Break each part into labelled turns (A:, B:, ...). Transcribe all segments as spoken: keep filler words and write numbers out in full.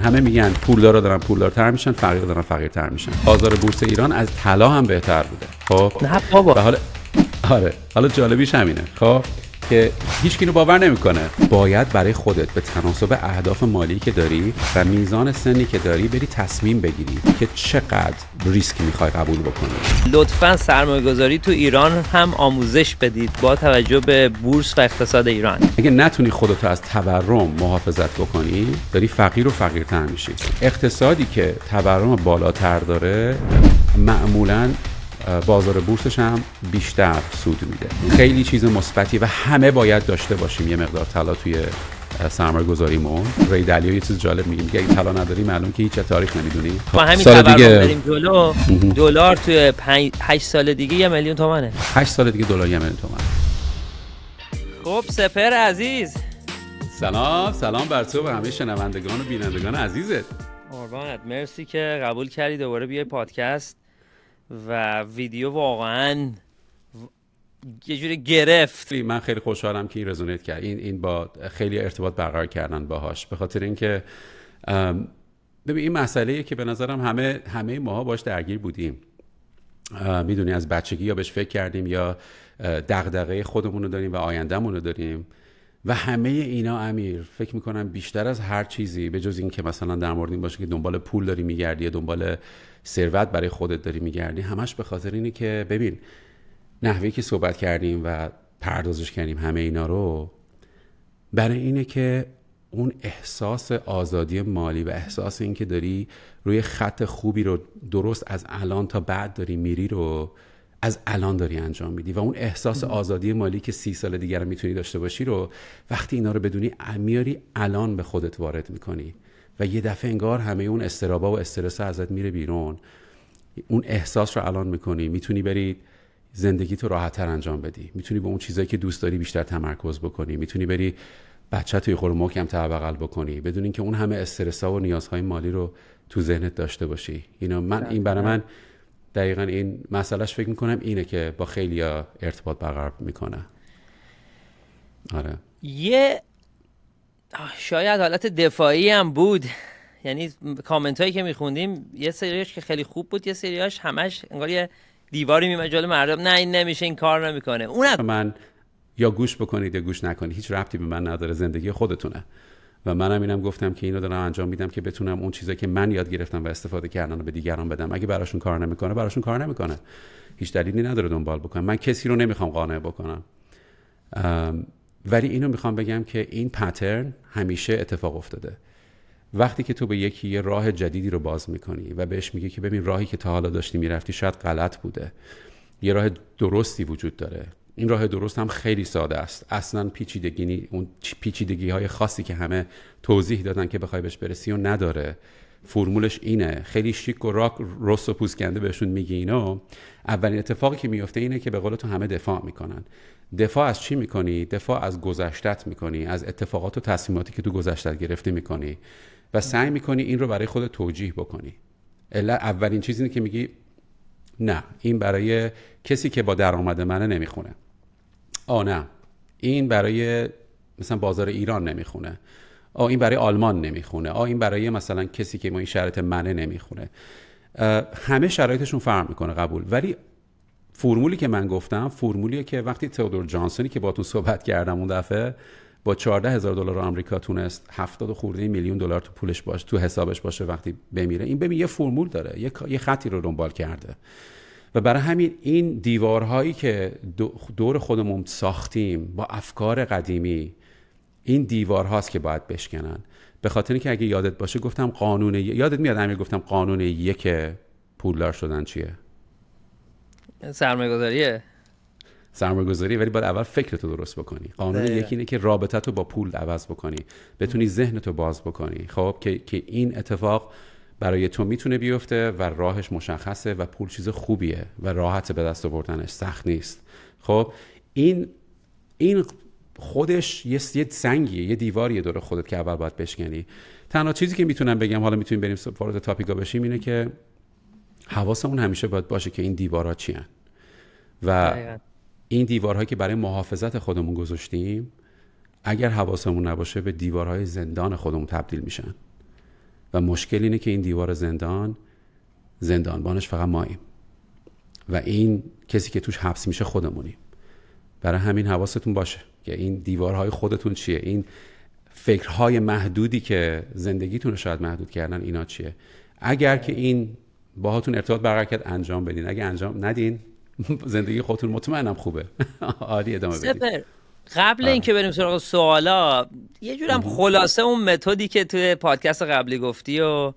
A: همه میگن پولدارا دارن پولدارتر میشن، فقیر دارن فقیرتر میشن. بازار بورس ایران از طلا هم بهتر بوده. خب
B: نه بابا.
A: حالا آره حالا جالبیش همینه خب که هیچ کی رو باور نمیکنه. باید برای خودت به تناسب اهداف مالی که داری و میزان سنی که داری بری تصمیم بگیری که چقدر ریسک میخوای قبول بکنی.
B: لطفاً سرمایه‌گذاری تو ایران هم آموزش بدید با توجه به بورس و اقتصاد ایران.
A: اگه نتونی خودتو از تورم محافظت بکنی داری فقیر و فقیرتر میشی. اقتصادی که تورم بالاتر داره معمولاً بازار بورسش هم بیشتر سود میده. خیلی چیز مثبتی و همه باید داشته باشیم یه مقدار طلا توی سرمایه گذاریمون. ری دالیا یه چیز جالب میگه، میگه اگه طلا نداری معلوم که هیچ تاریخ نمیدونی.
B: ما همین تورم بریم جلو دلار توی هشت سال دیگه یه میلیون تومنه.
A: هشت سال دیگه دلار یه میلیون تومن.
B: خب سپر عزیز
A: سلام سلام بر تو و همه شنوندگان و بینندگان عزیزت.
B: قربانت، مرسی که قبول کردی دوباره بیای پادکست و ویدیو. واقعا یه جوری گرفت.
A: من خیلی خوشحالم که این رزونیت کرد، این این با خیلی ارتباط برقرار کردن باهاش، به خاطر اینکه ببین این مسئله‌ایه که به نظرم همه همه ماها باش درگیر بودیم. میدونی از بچگی یا بهش فکر کردیم یا دغدغه خودمون رو داریم و آیندهمون رو داریم و همه اینا امیر فکر میکنم بیشتر از هر چیزی به جز این که مثلا در مورد این باشه که دنبال پول داری میگردی یا دنبال ثروت برای خودت داری میگردی، همش به خاطر اینه که ببین نحوی که صحبت کردیم و پردازش کردیم همه اینا رو برای اینه که اون احساس آزادی مالی و احساس این که داری روی خط خوبی رو درست از الان تا بعد داری میری رو از الان داری انجام میدی و اون احساس آزادی مالی که سی سال دیگر رو میتونی داشته باشی رو وقتی اینا رو بدونی میاری الان به خودت وارد میکنی و یه دفعه انگار همه اون استرابا و استرس ازت میره بیرون. اون احساس رو الان میکنی، میتونی بری زندگی تو راحت‌تر انجام بدی، میتونی به اون چیزایی که دوست داری بیشتر تمرکز بکنی، میتونی بری بچه توی خور محکم بغل بکنی بدون اینکه اون همه استرس‌ها و نیازهای مالی رو تو ذهنت داشته باشی. اینا من این برای من دقیقاً این مسئلهش فکر میکنم اینه که با خیلیا ارتباط برقرار میکنه. آره
B: یه شاید حالت دفاعی هم بود، یعنی کامنت هایی که میخوندیم یه سریاش که خیلی خوب بود، یه سریاش همش انگار یه دیواری میمه جلوی مردم، نه این نمیشه، این کار نمیکنه. اون
A: من یا گوش بکنید یا گوش نکنید هیچ ربطی به من نداره، زندگی خودتونه و منم اینم گفتم که اینو دارم انجام میدم که بتونم اون چیزایی که من یاد گرفتم و استفاده کردن رو به دیگران بدم. اگه براشون کار نمیکنه براشون کار نمیکنه، هیچ دلیلی نداره دنبال بکنم. من کسی رو نمیخوام قانع بکنم، ولی اینو میخوام بگم که این پترن همیشه اتفاق افتاده. وقتی که تو به یکی یه راه جدیدی رو باز میکنی و بهش میگی که ببین راهی که تا حالا داشتی میرفتی شاید غلط بوده، یه راه درستی وجود داره، این راه درست هم خیلی ساده است، اصلا پیچیدگی اون پیچیدگی های خاصی که همه توضیح دادن که بخوای بهش برسی و نداره، فرمولش اینه، خیلی شیک و راک رس و پوسکنده بهشون میگی اینو. اولین اتفاقی که میفته اینه که به قول تو همه دفاع میکنن. دفاع از چی میکنی؟ دفاع از گذشتت میکنی، از اتفاقات و تصمیماتی که تو گذشتت گرفته میکنی و سعی میکنی این رو برای خودت توجیه بکنی. الا اولین چیزی اینه که میگی نه این برای کسی که با درآمد منه نمیخونه، آ نه این برای مثلا بازار ایران نمیخونه، آ این برای آلمان نمیخونه، آ این برای مثلا کسی که ما این شرایط منه نمیخونه. همه شرایطشون فرق میکنه قبول، ولی فرمولی که من گفتم فرمولیه که وقتی تئودور جانسونی که باهاتون صحبت کردم اون دفعه با چهارده هزار دلار آمریکا تونست هفتاد خورده میلیون دلار تو پولش باشه، تو حسابش باشه وقتی بمیره، این ببین یه فرمول داره، یه یه خطی رو دنبال کرده و برای همین این دیوارهایی که دور خودمون ساختیم با افکار قدیمی، این دیوارهاست که باید بشکنن. به خاطر اینکه اگه یادت باشه گفتم قانون یادت میاد امیر گفتم قانون یک پولدار شدن چیه؟
B: سرمایه‌گذاریه.
A: سرمایه‌گذاری، ولی باید اول فکرتو درست بکنی. قانون یکی اینه که رابطتو با پول عوض بکنی، بتونی ذهنتو باز بکنی. خب که که این اتفاق برای تو میتونه بیفته و راهش مشخصه و پول چیز خوبیه و راحت به دست آوردنش، سخت نیست. خب این این خودش یه یه سنگیه، یه دیواریه دور خودت که اول باید بشکنی. تنها چیزی که میتونم بگم، حالا میتونیم بریم وارد تاپیکا بشیم، اینه که حواسمون همیشه باید باشه که این دیوارها چی هن و دقیقا. این دیوارهایی که برای محافظت خودمون گذاشتیم اگر حواسمون نباشه به دیوارهای زندان خودمون تبدیل میشن و مشکل اینه که این دیوار زندان زندانبانش فقط ماییم و این کسی که توش حبس میشه خودمونیم. برای همین حواستون باشه که این دیوارهای خودتون چیه، این فکرهای محدودی که زندگیتون رو شاید محدود کردن اینا چیه. اگر که این باهاتون ارتباط برقرار کرد انجام بدین، اگه انجام ندین زندگی خودتون مطمئنم خوبه. عالی، ادامه بدید.
B: قبل اینکه بریم سراغ سوالا یه جورم خلاصه اون متدی که توی پادکست قبلی گفتی و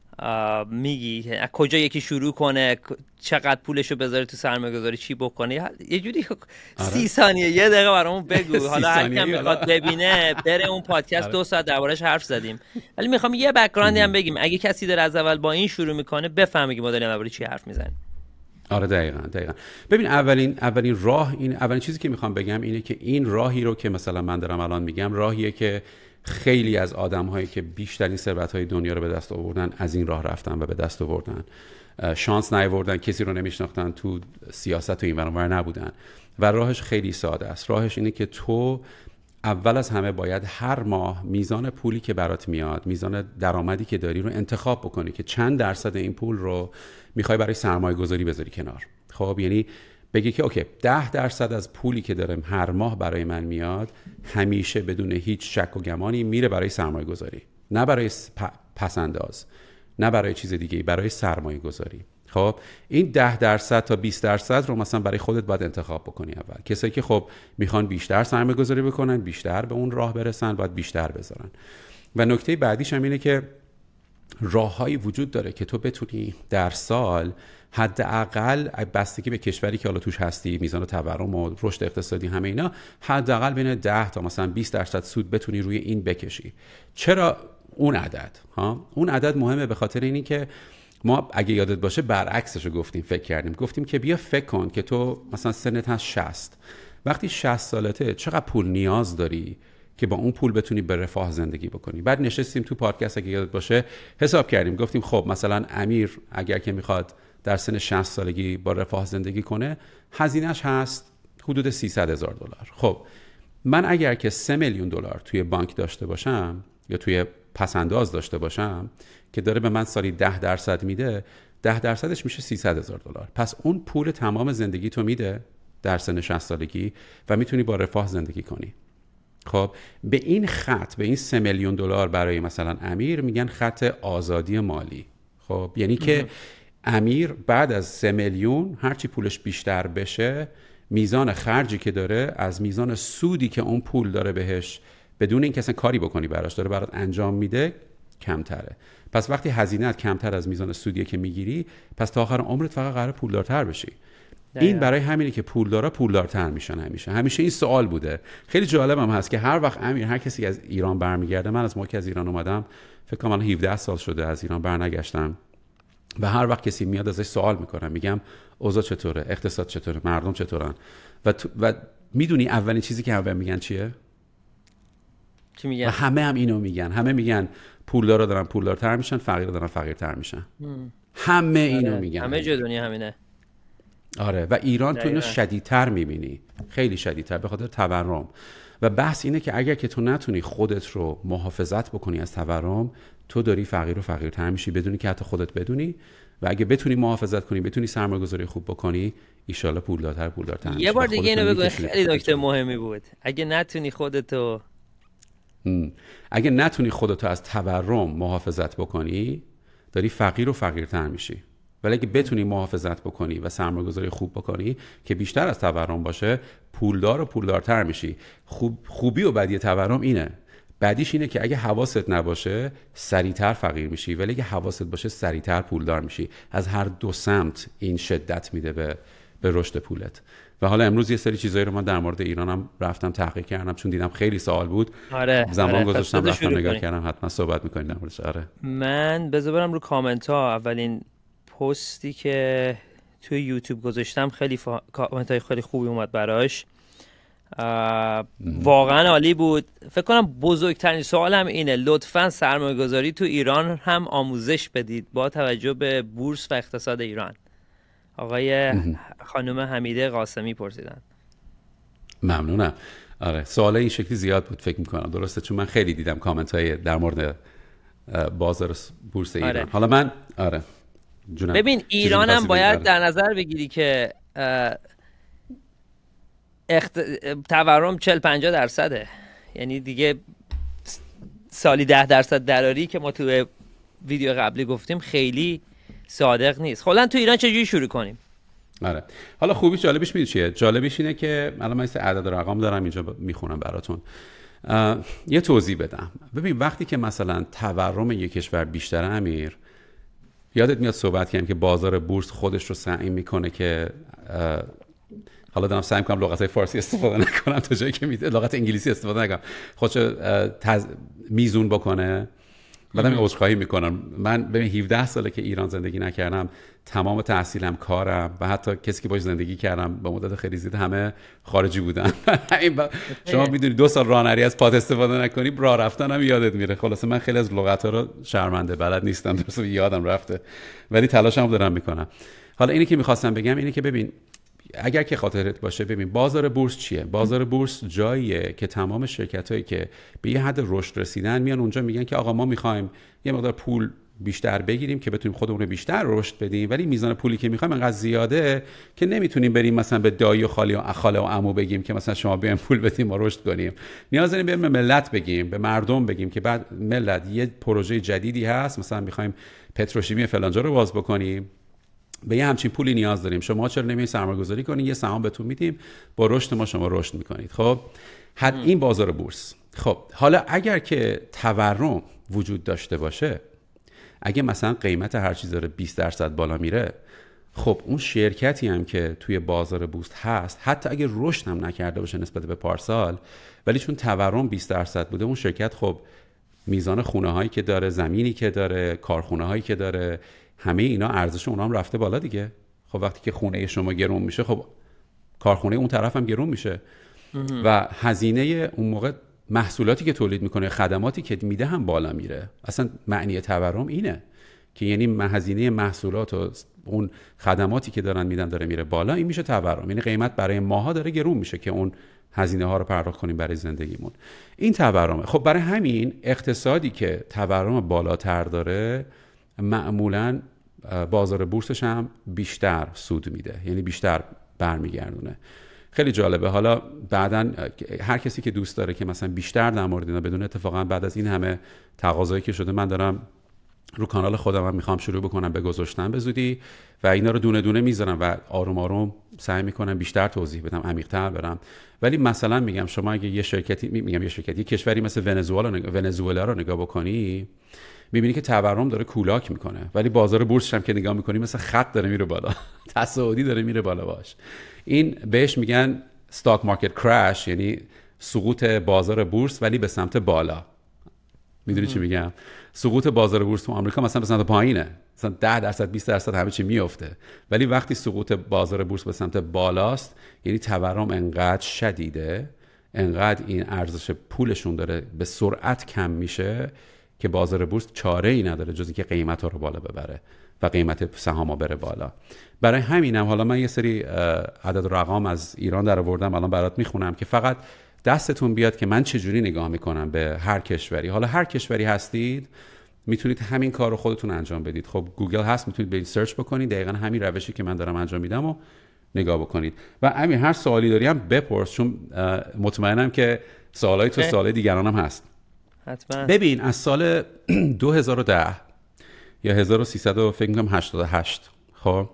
B: میگی از کجا یکی شروع کنه، چقدر پولشو بذاره تو سرمایه‌گذاری، چی بکنه، یه جوری سی ثانیه یه دقیقه برامون بگو. حالا هر کی میخواد ببینه بره اون پادکست دو ساعت دربارش حرف زدیم، ولی میخوام یه بک‌گراندی هم بگیم اگه کسی داره از اول با این شروع میکنه بفهمه که ما داریم درباره چی حرف میزنیم.
A: آره دقیقاً دقیقاً. ببین اولین اولین راه این اولین چیزی که میخوام بگم اینه که این راهی رو که مثلا من دارم الان میگم راهیه که خیلی از آدم‌هایی که بیشترین ثروت‌های دنیا رو به دست آوردن از این راه رفتن و به دست آوردن. شانس نیاوردن، کسی رو نمیشناختن، تو سیاست و این ور اونور نبودن و راهش خیلی ساده است. راهش اینه که تو اول از همه باید هر ماه میزان پولی که برات میاد، میزان درآمدی که داری رو انتخاب بکنی که چند درصد این پول رو میخوای برای سرمایه گذاری بذاری کنار. خب یعنی بگی که اوکی ده درصد از پولی که دارم هر ماه برای من میاد همیشه بدون هیچ شک و گمانی میره برای سرمایه گذاری، نه برای پس انداز، نه برای چیز دیگه، برای سرمایه گذاری. خب این ده درصد تا بیست درصد رو مثلا برای خودت باید انتخاب بکنی اول. کسایی که خب میخوان بیشتر سرمایه گذاری بکنن، بیشتر به اون راه برسن، باید بیشتر بذارن. و نکته بعدیش هم اینه که راههایی وجود داره که تو بتونی در سال حداقل بستگی به کشوری که حالا توش هستی، میزان تورم و رشد اقتصادی همه اینا، حداقل بین ده تا مثلا بیست درصد سود بتونی روی این بکشی. چرا اون عدد؟ ها اون عدد مهمه به خاطر اینی که ما اگه یادت باشه برعکسش رو گفتیم، فکر کردیم گفتیم که بیا فکر کن که تو مثلا سنت هست شصت، وقتی شصت سالته چقدر پول نیاز داری که با اون پول بتونی به رفاه زندگی بکنی. بعد نشستیم تو پادکست اگه یادت باشه حساب کردیم، گفتیم خب مثلا امیر اگر که میخواد در سن شصت سالگی با رفاه زندگی کنه هزینه‌اش هست حدود سیصد هزار دلار. خب من اگر که سه میلیون دلار توی بانک داشته باشم یا توی پسنداز داشته باشم که داره به من سالی ده درصد میده، ده درصدش میشه سیصد هزار دلار. پس اون پول تمام زندگی تو میده در سن شصت سالگی و میتونی با رفاه زندگی کنی. خب به این خط، به این سه میلیون دلار برای مثلا امیر میگن خط آزادی مالی. خب یعنی که امیر بعد از سه میلیون هرچی پولش بیشتر بشه میزان خرجی که داره از میزان سودی که اون پول داره بهش بدون اینکه اصلا کاری بکنی براش داره برات انجام میده کمتره. پس وقتی هزینه‌ات کمتر از میزان سودیه که میگیری، پس تا آخر عمرت فقط قراره پولدارتر بشی. این برای همینه که پولدارا پولدارتر میشن. همیشه همیشه این سوال بوده. خیلی جالب هم هست که هر وقت امیر هر کسی از ایران برمیگرده، من از موقعی که از ایران اومدم فکر کنم هفده سال شده از ایران برنگشتم، و هر وقت کسی میاد ازش سوال میکنم میگم اوضاع چطوره، اقتصاد چطوره، مردم چطورن، و و میدونی اولین چیزی که همه میگن چیه؟
B: چی میگن؟
A: و همه هم اینو میگن. همه میگن پولدارا دارن پولدارتر میشن، فقیرا دارن فقیرتر میشن. هم. همه اینو
B: آره.
A: میگن.
B: همه جای دنیا همینه.
A: آره و ایران تو اینو شدیدتر میبینی، خیلی شدیدتر به خاطر تورم. و بحث اینه که اگر که تو نتونی خودت رو محافظت بکنی از تورم، تو داری فقیر و فقیرتر میشی بدونی که حتی خودت بدونی. و اگه بتونی محافظت کنی، بتونی سرمایه‌گذاری خوب بکنی، ان شاءالله پولدارتر پولدارتر میشی.
B: یه بار دیگه اینو بگو، خیلی نکته مهمی بود. اگه نتونی خودتو
A: اگه نتونی خودتو از تورم محافظت بکنی، داری فقیر و فقیرتر میشی. ولی اگه بتونی محافظت بکنی و سرمایه‌گذاری خوب بکنی که بیشتر از تورم باشه، پولدار و پولدارتر میشی. خوب خوبی و بدی تورم اینه. بعدیش اینه که اگه حواست نباشه سریعتر فقیر میشی، ولی اگه حواست باشه سریعتر پولدار میشی. از هر دو سمت این شدت میده به به رشد پولت. و حالا امروز یه سری چیزایی رو من در مورد ایرانم رفتم تحقیق کردم، چون دیدم خیلی سوال بود.
B: آره
A: زمان
B: آره.
A: گذاشتم رفتم نگاه کردم. حتما صحبت می‌کنیم در موردش. آره
B: من بذار برم رو کامنت ها. اولین پستی که توی یوتیوب گذاشتم خیلی فا... کامنت های خیلی خوبی اومد براش. واقعا عالی بود. فکر کنم بزرگترین سوالم اینه، لطفاً سرمایه گذاری تو ایران هم آموزش بدید با توجه به بورس و اقتصاد ایران. آقای خانم حمیده قاسمی پرسیدن.
A: ممنونم. آره سوال این شکلی زیاد بود فکر میکنم، درسته؟ چون من خیلی دیدم کامنت های در مورد بازار بورس ایران.
B: آره.
A: حالا من آره جونم.
B: ببین ایران هم باید در نظر بگیری که اخت... تورم چهل پنجاه درصده، یعنی دیگه سالی ده درصد دراری که ما تو ویدیو قبلی گفتیم خیلی صادق نیست. خلاً تو ایران چجوری شروع کنیم؟
A: آره حالا خوبی جالبش میدونی چیه؟ جالبش اینه که الان من این عدد رقم دارم اینجا میخونم براتون. یه توضیح بدم. ببین وقتی که مثلا تورم یک کشور بیشتر امیر، یادت میاد صحبت کردیم که بازار بورس خودش رو سعی میکنه که حالا دارم سعی میکنم لغت فارسی استفاده نکنم تا جایی که میده لغت انگلیسی استفاده نکنم، خودشو تز... میزون بکنه. بعدم این عذرخواهی میکنم. من ببین هفده ساله که ایران زندگی نکردم، تمام تحصیلم، کارم و حتی کسی که باش زندگی کردم به مدت خیلی زیاد همه خارجی بودن. با... شما میدونی دو سال راهنری از پات استفاده نکنی راه رفتن هم یادت میره. خلاصه من خیلی از لغت‌ها رو شرمنده بلد نیستم، درست یادم رفته ولی تلاشم دارم میکنم. حالا اینی که میخواستم بگم اینه که ببین اگر که خاطرت باشه، ببین بازار بورس چیه؟ بازار بورس جاییه که تمام شرکتایی که به یه حد رشد رسیدن میان اونجا میگن که آقا ما میخوایم یه مقدار پول بیشتر بگیریم که بتونیم خودمون رو بیشتر رشد بدیم، ولی میزان پولی که میخوایم انقدر زیاده که نمیتونیم بریم مثلا به دایی و خالی و خاله و عمو بگیم که مثلا شما بیاین پول بدیم ما رشد کنیم. نیاز داریم بریم به ملت بگیم، به مردم بگیم که بعد ملت یه پروژه جدیدی هست، مثلا میخوایم پتروشیمی فلانجا رو باز بکنیم، به یه همچین پولی نیاز داریم، شما چرا نمیایید سرمایه‌گذاری کنید، یه سهام بهتون میدیم، با رشد ما شما رشد میکنید. خب حد این بازار بورس. خب حالا اگر که تورم وجود داشته باشه، اگه مثلا قیمت هر چیز داره بیست درصد بالا میره، خب اون شرکتی هم که توی بازار بورس هست حتی اگه رشد هم نکرده باشه نسبت به پارسال، ولی چون تورم بیست درصد بوده، اون شرکت خب میزان خونه هایی که داره، زمینی که داره، کارخونه هایی که داره، همه اینا ارزش اونها هم رفته بالا دیگه. خب وقتی که خونه شما گرون میشه، خب کارخونه اون طرف هم گرون میشه و هزینه اون موقع محصولاتی که تولید میکنه، خدماتی که میده هم بالا میره. اصلا معنی تورم اینه که یعنی هزینه محصولات و اون خدماتی که دارن میدن داره میره بالا، این میشه تورم. یعنی قیمت برای ماها داره گرون میشه که اون هزینه ها رو پرداخت کنیم برای زندگیمون. این تورمه. خب برای همین اقتصادی که تورم بالاتر داره معمولاً بازار بورسش هم بیشتر سود میده، یعنی بیشتر برمیگردونه. خیلی جالبه. حالا بعداً هر کسی که دوست داره که مثلا بیشتر در مورد اینا بدونه، اتفاقا بعد از این همه تقاضایی که شده، من دارم رو کانال خودم هم میخوام شروع بکنم به گذاشتن به زودی و اینا رو دونه دونه میذارم و آروم آروم سعی میکنم بیشتر توضیح بدم، عمیق‌تر برم. ولی مثلا میگم شما اگه یه شرکتی میگم یه شرکتی یه کشوری مثل ونزوئلا ونزوئلا رو نگاه بکنی، میبینی که تورم داره کولاک میکنه، ولی بازار بورسش هم که نگاه میکنی مثل خط داره میره بالا، تصاعدی داره میره بالا. باش این بهش میگن استاک مارکت کراش، یعنی سقوط بازار بورس ولی به سمت بالا. میدونی چی میگم؟ سقوط بازار بورس تو آمریکا مثلا به سمت پایینه، مثلا ده درصد بیست درصد همه چی میفته، ولی وقتی سقوط بازار بورس به سمت بالاست، یعنی تورم انقدر شدیده، انقدر این ارزش پولشون داره به سرعت کم میشه که بازار بورس چاره ای نداره جز اینکه قیمت ها رو بالا ببره و قیمت سهام ها بره بالا. برای همینم حالا من یه سری عدد و رقم از ایران در آوردم، الان برات میخونم که فقط دستتون بیاد که من چجوری نگاه میکنم به هر کشوری. حالا هر کشوری هستید میتونید همین کار رو خودتون انجام بدید. خب گوگل هست، میتونید برید سرچ بکنید، دقیقاً همین روشی که من دارم انجام میدم و نگاه بکنید. و همین هر سوالی داری هم بپرس، چون مطمئنم که سوالای تو سوالای دیگران هم هست.
B: حتما. ببین
A: از سال دو هزار و ده یا هزار و سیصد فکر می‌کنم هشتاد و هشت خب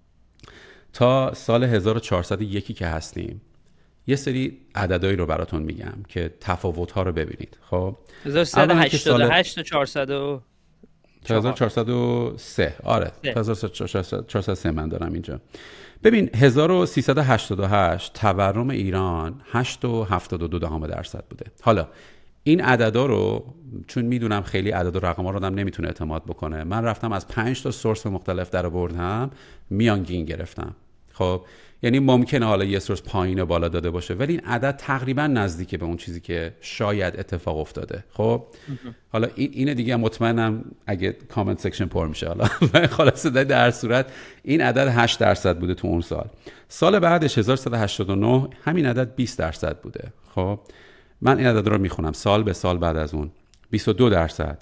A: تا سال هزار و چهارصد و یک که هستیم، یه سری عددایی رو براتون میگم که تفاوت‌ها رو ببینید. خب
B: هزار و سیصد و هشتاد و هشت تا چهارصد و
A: هزار و چهارصد و سه آره هزار و چهارصد و سه من دارم اینجا. ببین هزار و سیصد و هشتاد و هشت تورم ایران هشت و هفتاد و دو دهم درصد بوده. حالا این عددا رو چون میدونم خیلی عدد و رقم‌ها رو آدم نمیتونه اعتماد بکنه، من رفتم از پنج تا سورس مختلف در آوردم، میانگین گرفتم. خب یعنی ممکنه حالا یه سورس پایین و بالا داده باشه، ولی این عدد تقریبا نزدیک به اون چیزی که شاید اتفاق افتاده. خب حالا این اینه دیگه، مطمئنم اگه کامنت سکشن پر میشه. حالا خلاص در هر صورت این عدد هشت درصد بوده تو اون سال. سال بعدش هزار و سیصد و هشتاد و نه همین عدد بیست درصد بوده. خب من این عدد رو میخونم سال به سال بعد از اون: بیست و دو درصد،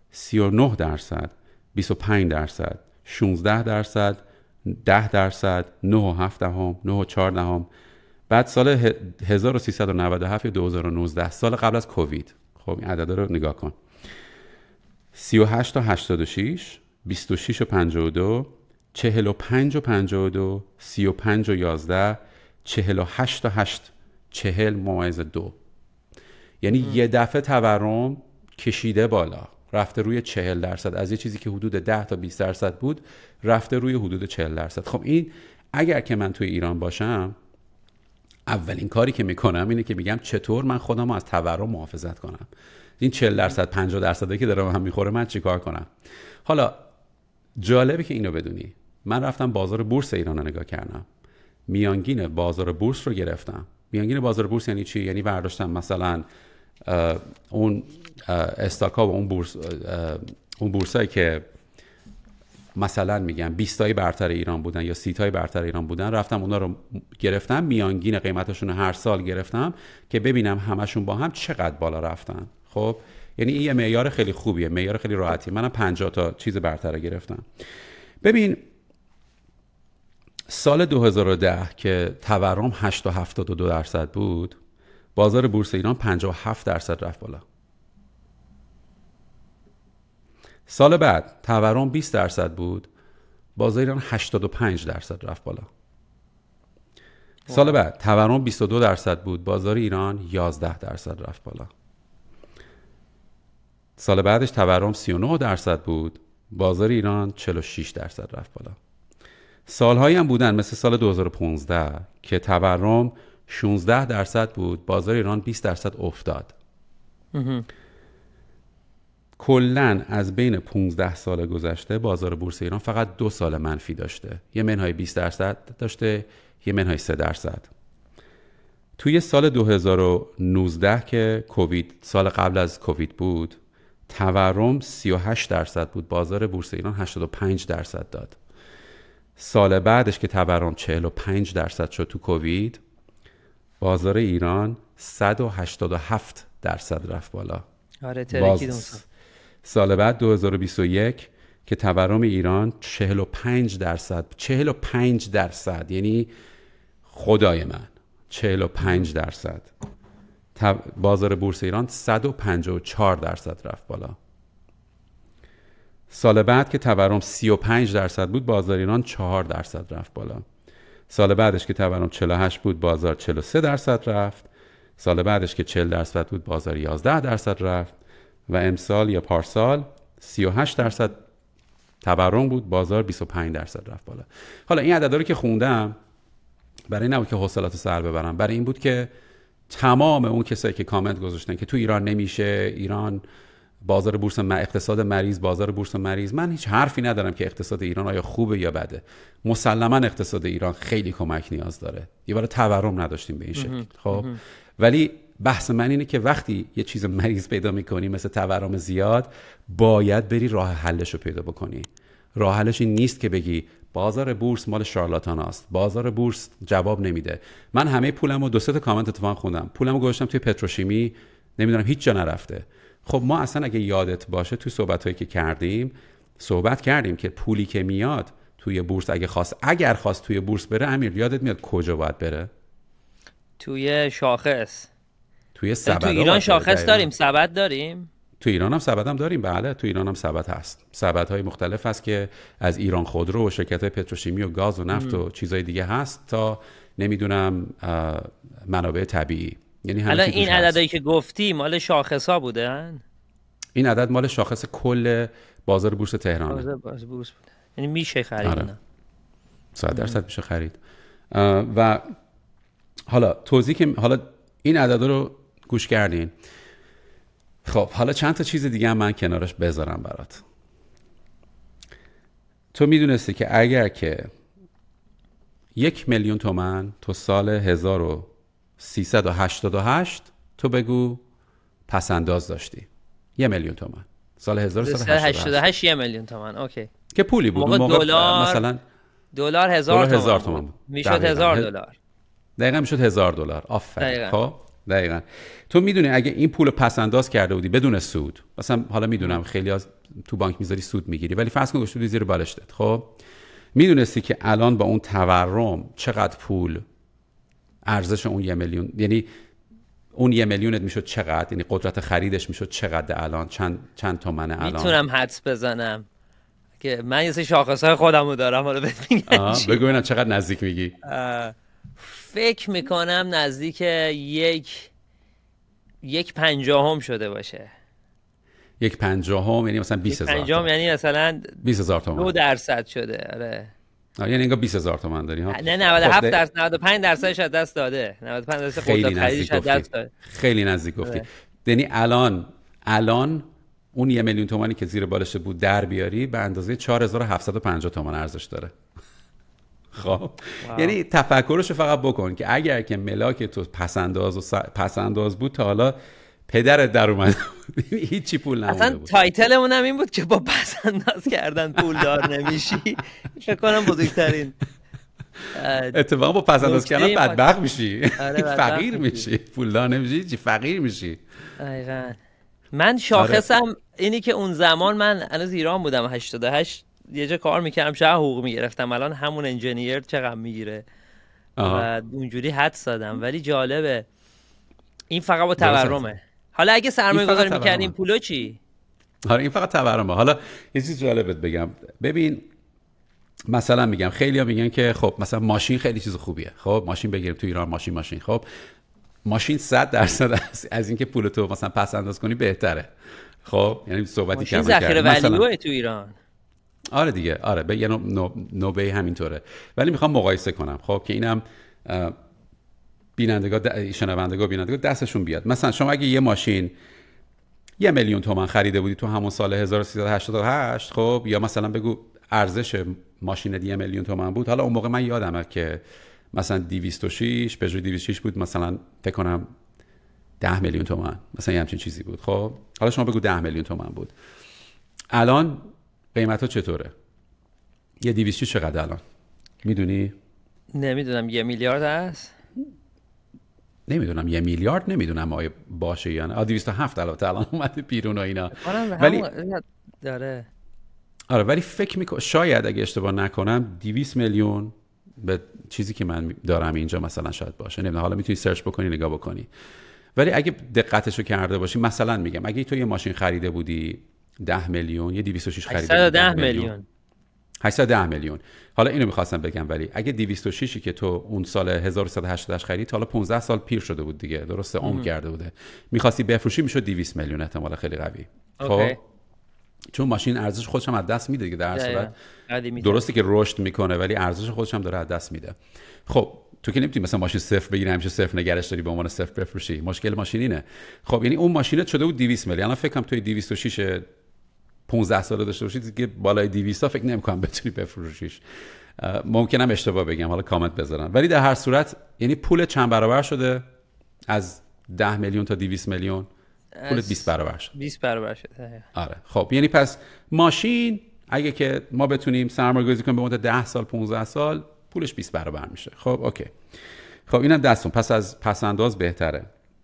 A: سی و نه درصد، بیست و پنج درصد، شانزده درصد، ده درصد، نه و هفت دهم، نه و چهار دهم. بعد سال هزار و سیصد و نود و هفت یا دو هزار و نوزده، سال قبل از کووید، خب این عددا رو نگاه کن، سی و هشت و هشتاد و شش، بیست و شش و پنجاه و دو، چهل و پنج و پنجاه و دو، سی و پنج و یازده، چهل و هشت و هشت، چهل ممیز دو. یعنی ام. یه دفعه تورم کشیده بالا، رفته روی چهل درصد، از یه چیزی که حدود ده تا بیست درصد بود رفته روی حدود چهل درصد. خب این اگر که من توی ایران باشم، اولین کاری که میکنم اینه که میگم چطور من خودم رو از تورم محافظت کنم. این چهل درصد پنجاه درصدی که داره هم میخوره من چیکار کنم؟ حالا جالبه که اینو بدونی، من رفتم بازار بورس ایران رو نگاه کردم، میانگین بازار بورس رو گرفتم. میانگین بازار بورس یعنی چی؟ یعنی برداشتم مثلا اون استاکا و اون بورس، اون بورسایی که مثلا میگم بیست تایی برتر ایران بودن یا سی تایی برتر ایران بودن، رفتم اونا رو گرفتم، میانگین قیمتشون رو هر سال گرفتم که ببینم همشون با هم چقدر بالا رفتن. خب یعنی این یه معیار خیلی خوبیه، معیار خیلی راحتی. منم پنجاه تا چیز برتر رو گرفتم. ببین سال دو هزار و ده که تورم هشت و هفتاد و دو درصد بود، بازار بورس ایران پنجاه و هفت درصد رفت بالا. سال بعد تورم بیست درصد بود، بازار ایران هشتاد و پنج درصد رفت بالا. سال بعد تورم بیست و دو درصد بود، بازار ایران یازده درصد رفت بالا. سال بعدش تورم سی و نه درصد بود، بازار ایران چهل و شش درصد رفت بالا. سالهایی هم بودن مثل سال دو هزار و پانزده که تورم شانزده درصد بود، بازار ایران بیست درصد افتاد. کلن از بین پانزده سال گذشته بازار بورس ایران فقط دو سال منفی داشته، یه منهای بیست درصد داشته، یه منهای سه درصد. توی سال دو هزار و نوزده که کووید، سال قبل از کووید بود، تورم سی و هشت درصد بود، بازار بورس ایران هشتاد و پنج درصد داد. سال بعدش که تورم چهل و پنج درصد شد تو کووید، بازار ایران صد و هشتاد و هفت درصد رفت بالا.
B: آره ترکید اون سال.
A: سال بعد دو هزار و بیست و یک که تورم ایران چهل و پنج درصد، چهل و پنج درصد، یعنی خدای من چهل و پنج درصد، بازار بورس ایران صد و پنجاه و چهار درصد رفت بالا. سال بعد که تورم سی و پنج درصد بود، بازار ایران چهار درصد رفت بالا. سال بعدش که تورم چهل و هشت بود، بازار چهل و سه درصد رفت. سال بعدش که چهل درصد بود، بازار یازده درصد رفت. و امسال یا پارسال سی و هشت درصد تورم بود، بازار بیست و پنج درصد رفت بالا. حالا این عددا رو که خوندم برای این نبود که حوصله‌ات سر ببرم، برای این بود که تمام اون کسایی که کامنت گذاشتن که تو ایران نمیشه، ایران بازار بورس م... اقتصاد مریض، بازار بورس مریض، من هیچ حرفی ندارم که اقتصاد ایران آیا خوبه یا بده. مسلما اقتصاد ایران خیلی کمک نیاز داره. یه بار تورم نداشتیم به این شکل. خب ولی بحث من اینه که وقتی یه چیز مریض پیدا میکنی مثل تورم زیاد، باید بری راه حلش رو پیدا بکنی. راه حلش این نیست که بگی بازار بورس مال شارلاتان است، بازار بورس جواب نمیده. من همه پولمو، دو سه تا کامنت اتفاقا خوندم، پولمو گذاشتم توی پتروشیمی، نمیدونم هیچ جا نرفته. خب ما اصلا اگه یادت باشه تو صحبتایی که کردیم صحبت کردیم که پولی که میاد توی بورس اگه خواست اگر خواست توی بورس بره، امیر یادت میاد کجا باید بره؟
B: توی شاخص.
A: توی سبد.
B: تو ایران شاخص داریم، سبد داریم.
A: تو ایران هم سبد هم داریم، بله تو ایران هم سبد هست. سبدهای مختلف هست که از ایران خودرو و شرکت‌های پتروشیمی و گاز و نفت ام. و چیزهای دیگه هست تا نمیدونم منابع طبیعی. یعنی همه
B: الان این عددی که گفتی مال شاخص‌ها بودن؟
A: این عدد مال شاخص کل بازار بورس تهرانه.
B: بازار بورس بود. یعنی میشه خرید.
A: آره. صد درصد میشه خرید. و حالا توضیح که حالا این عددا رو گوش کردین. خب حالا چند تا چیز دیگه هم من کنارش بذارم برات. تو میدونستی که اگر که یک میلیون تومن تو سال هزار و سیصد و هشتاد و هشت تو بگو پس انداز داشتی، یه میلیون تومن سال هزار و سیصد و هشتاد و هشت
B: یه میلیون تومن، اوکی،
A: که پولی بود اون موقع. دلار مثلا
B: دلار هزار تومن بود، میشد هزار دلار.
A: دقیقاً میشد هزار دلار. آفرین. خب دقیقاً. تو میدونی اگه این پول پس انداز کرده بودی بدون سود، مثلا حالا میدونم خیلی از تو بانک میذاری سود میگیری، ولی فرض کن گذاشتی زیر بالشتت، خب میدونستی که الان با اون تورم چقدر پول ارزش اون یه میلیون، یعنی اون یه میلیونت میشد چقدر، یعنی قدرت خریدش میشد چقدر الان، چند چند تومنه الان؟
B: میتونم حدس بزنم که من یه سری شاخصهای خودمو دارم، حالا بهت میگم.
A: بگو ببینم چقدر نزدیک میگی.
B: فکر میکنم نزدیک یک یک پنجاهم شده باشه.
A: یک پنجاهم یعنی مثلا بیست هزار.
B: پنجاهم یعنی مثلا
A: بیست هزار تومان.
B: دو درصد شده. آره.
A: یعنی انگار بیست هزار تومان داری ها.
B: نه نود و هفت درصد، نود و پنج درصدش از دست داده. نود و پنج درصد قدرت خریدش از دست داده.
A: خیلی نزدیک گفتی. یعنی الان الان اون یه میلیون تومانی که زیر بالش بود در بیاری به اندازه چهار هزار و هفتصد و پنجاه تومان ارزش داره. خب یعنی تفکرشو فقط بکن که اگر که ملاک تو پسنداز و س... پسنداز بود تا حالا پدرت در اومد هیچی پول نمونده بود.
B: اصلا تایتلمون هم این بود که با پسنداز کردن پول دار نمیشی. فکر کنم بزرگترین
A: اتفاقا با پسنداز کردن بدبخت میشی. فقیر میشی. پول دار نمیشی، چی فقیر میشی.
B: دقیقاً. من شاخصم آره. اینی که اون زمان من هنوز ایران بودم، هشتاد و هشت یه جا کار میکردم، چه حقوق میگرفتم، الان همون انجینیر چقدر میگیره و اونجوری حدس زدم. ولی جالبه این فقط با تورمه. حالا اگه سرمایه گذاری میکردیم پولو چی؟
A: آره این فقط تورمه. حالا یه چیز جالبت بگم، ببین مثلا میگم خیلی ها میگن که خب مثلا ماشین خیلی چیز خوبیه، خب ماشین بگیریم تو ایران، ماشین ماشین خب ماشین صد درصد از, از اینکه پول تو مثلا پس انداز کنی بهتره. خب یعنی صحبتی که
B: ماشین ذخیره ولیو تو ایران.
A: آره دیگه، آره به یه نوع نوبه همینطوره. ولی میخوام مقایسه کنم خب که اینم بینندگان شنوندگان بینندگان دستشون بیاد. مثلا شما اگه یه ماشین یه میلیون تومان خریده بودی تو همون سال هزار و سیصد و هشتاد و هشت، خب یا مثلا بگو ارزش ماشین یه میلیون تومان بود، حالا اون موقع من یادمه که مثلا دویست و شش پژو دویست و شش بود، مثلا فکر کنم ده میلیون تومان مثلا یه همچین چیزی بود. خب حالا شما بگو ده میلیون تومان بود، الان قیمت ها چطوره؟ یه دویست و شش چقدر الان میدونی؟
B: نمیدونم. یه میلیارد هست؟
A: نمیدونم یه میلیارد نمیدونم آیا باشه یا نه. دویست و هفت البته الان اومده بیرون و اینا. ولی
B: داره
A: آره ولی فکر میکنم شاید اگه اشتباه نکنم دویست میلیون به چیزی که من دارم اینجا مثلا شاید باشه. نمیدونم، حالا میتونی سرچ بکنی نگاه بکنی. ولی اگه دقتشو کرده باشی، مثلا میگم اگه تو یه ماشین خریده بودی ده میلیون، یه دویست و شش خریده بودی
B: ده میلیون،
A: هشتصد و ده میلیون. حالا اینو میخواستم بگم، ولی اگه دویست و شش که تو اون سال هزار و سیصد و هشتاد و هشت خریدی، تا حالا پانزده سال پیر شده بود دیگه، درسته؟ عمر کرده بوده. میخواستی بفروشی میشد دویست میلیون، احتمال خیلی قوی. خب چون ماشین ارزش خودش هم از دست میده دیگه، در صورت درسته که رشد میکنه ولی ارزش خودش هم داره از دست میده. خب تو که نمیتونی مثلا ماشین صفر بگیری همیشه صفر نگرش داری به عنوان صفر بفروشی. مشکل ماشین اینه. خب یعنی اون ماشینت شده بود دویست میلیون، الان فکر کنم توی دویست و شش پانزده ساله داشته باشی دیگه، بالای دویست تا فکر نمی‌کنم بتونی بفروشیش. ممکنم اشتباه بگم، حالا کامنت بذارن. ولی در هر صورت یعنی پول چند برابر شده؟ از ده میلیون تا دویست میلیون پولت بیست برابر شد.
B: بیست برابر شده.
A: آره خب یعنی پس ماشین اگه که ما بتونیم سرمایه‌گذاری کنیم به مدت ده سال پانزده سال، پولش بیست برابر میشه. خب اوکی. خب اینم دستون پس از پس انداز بهتره.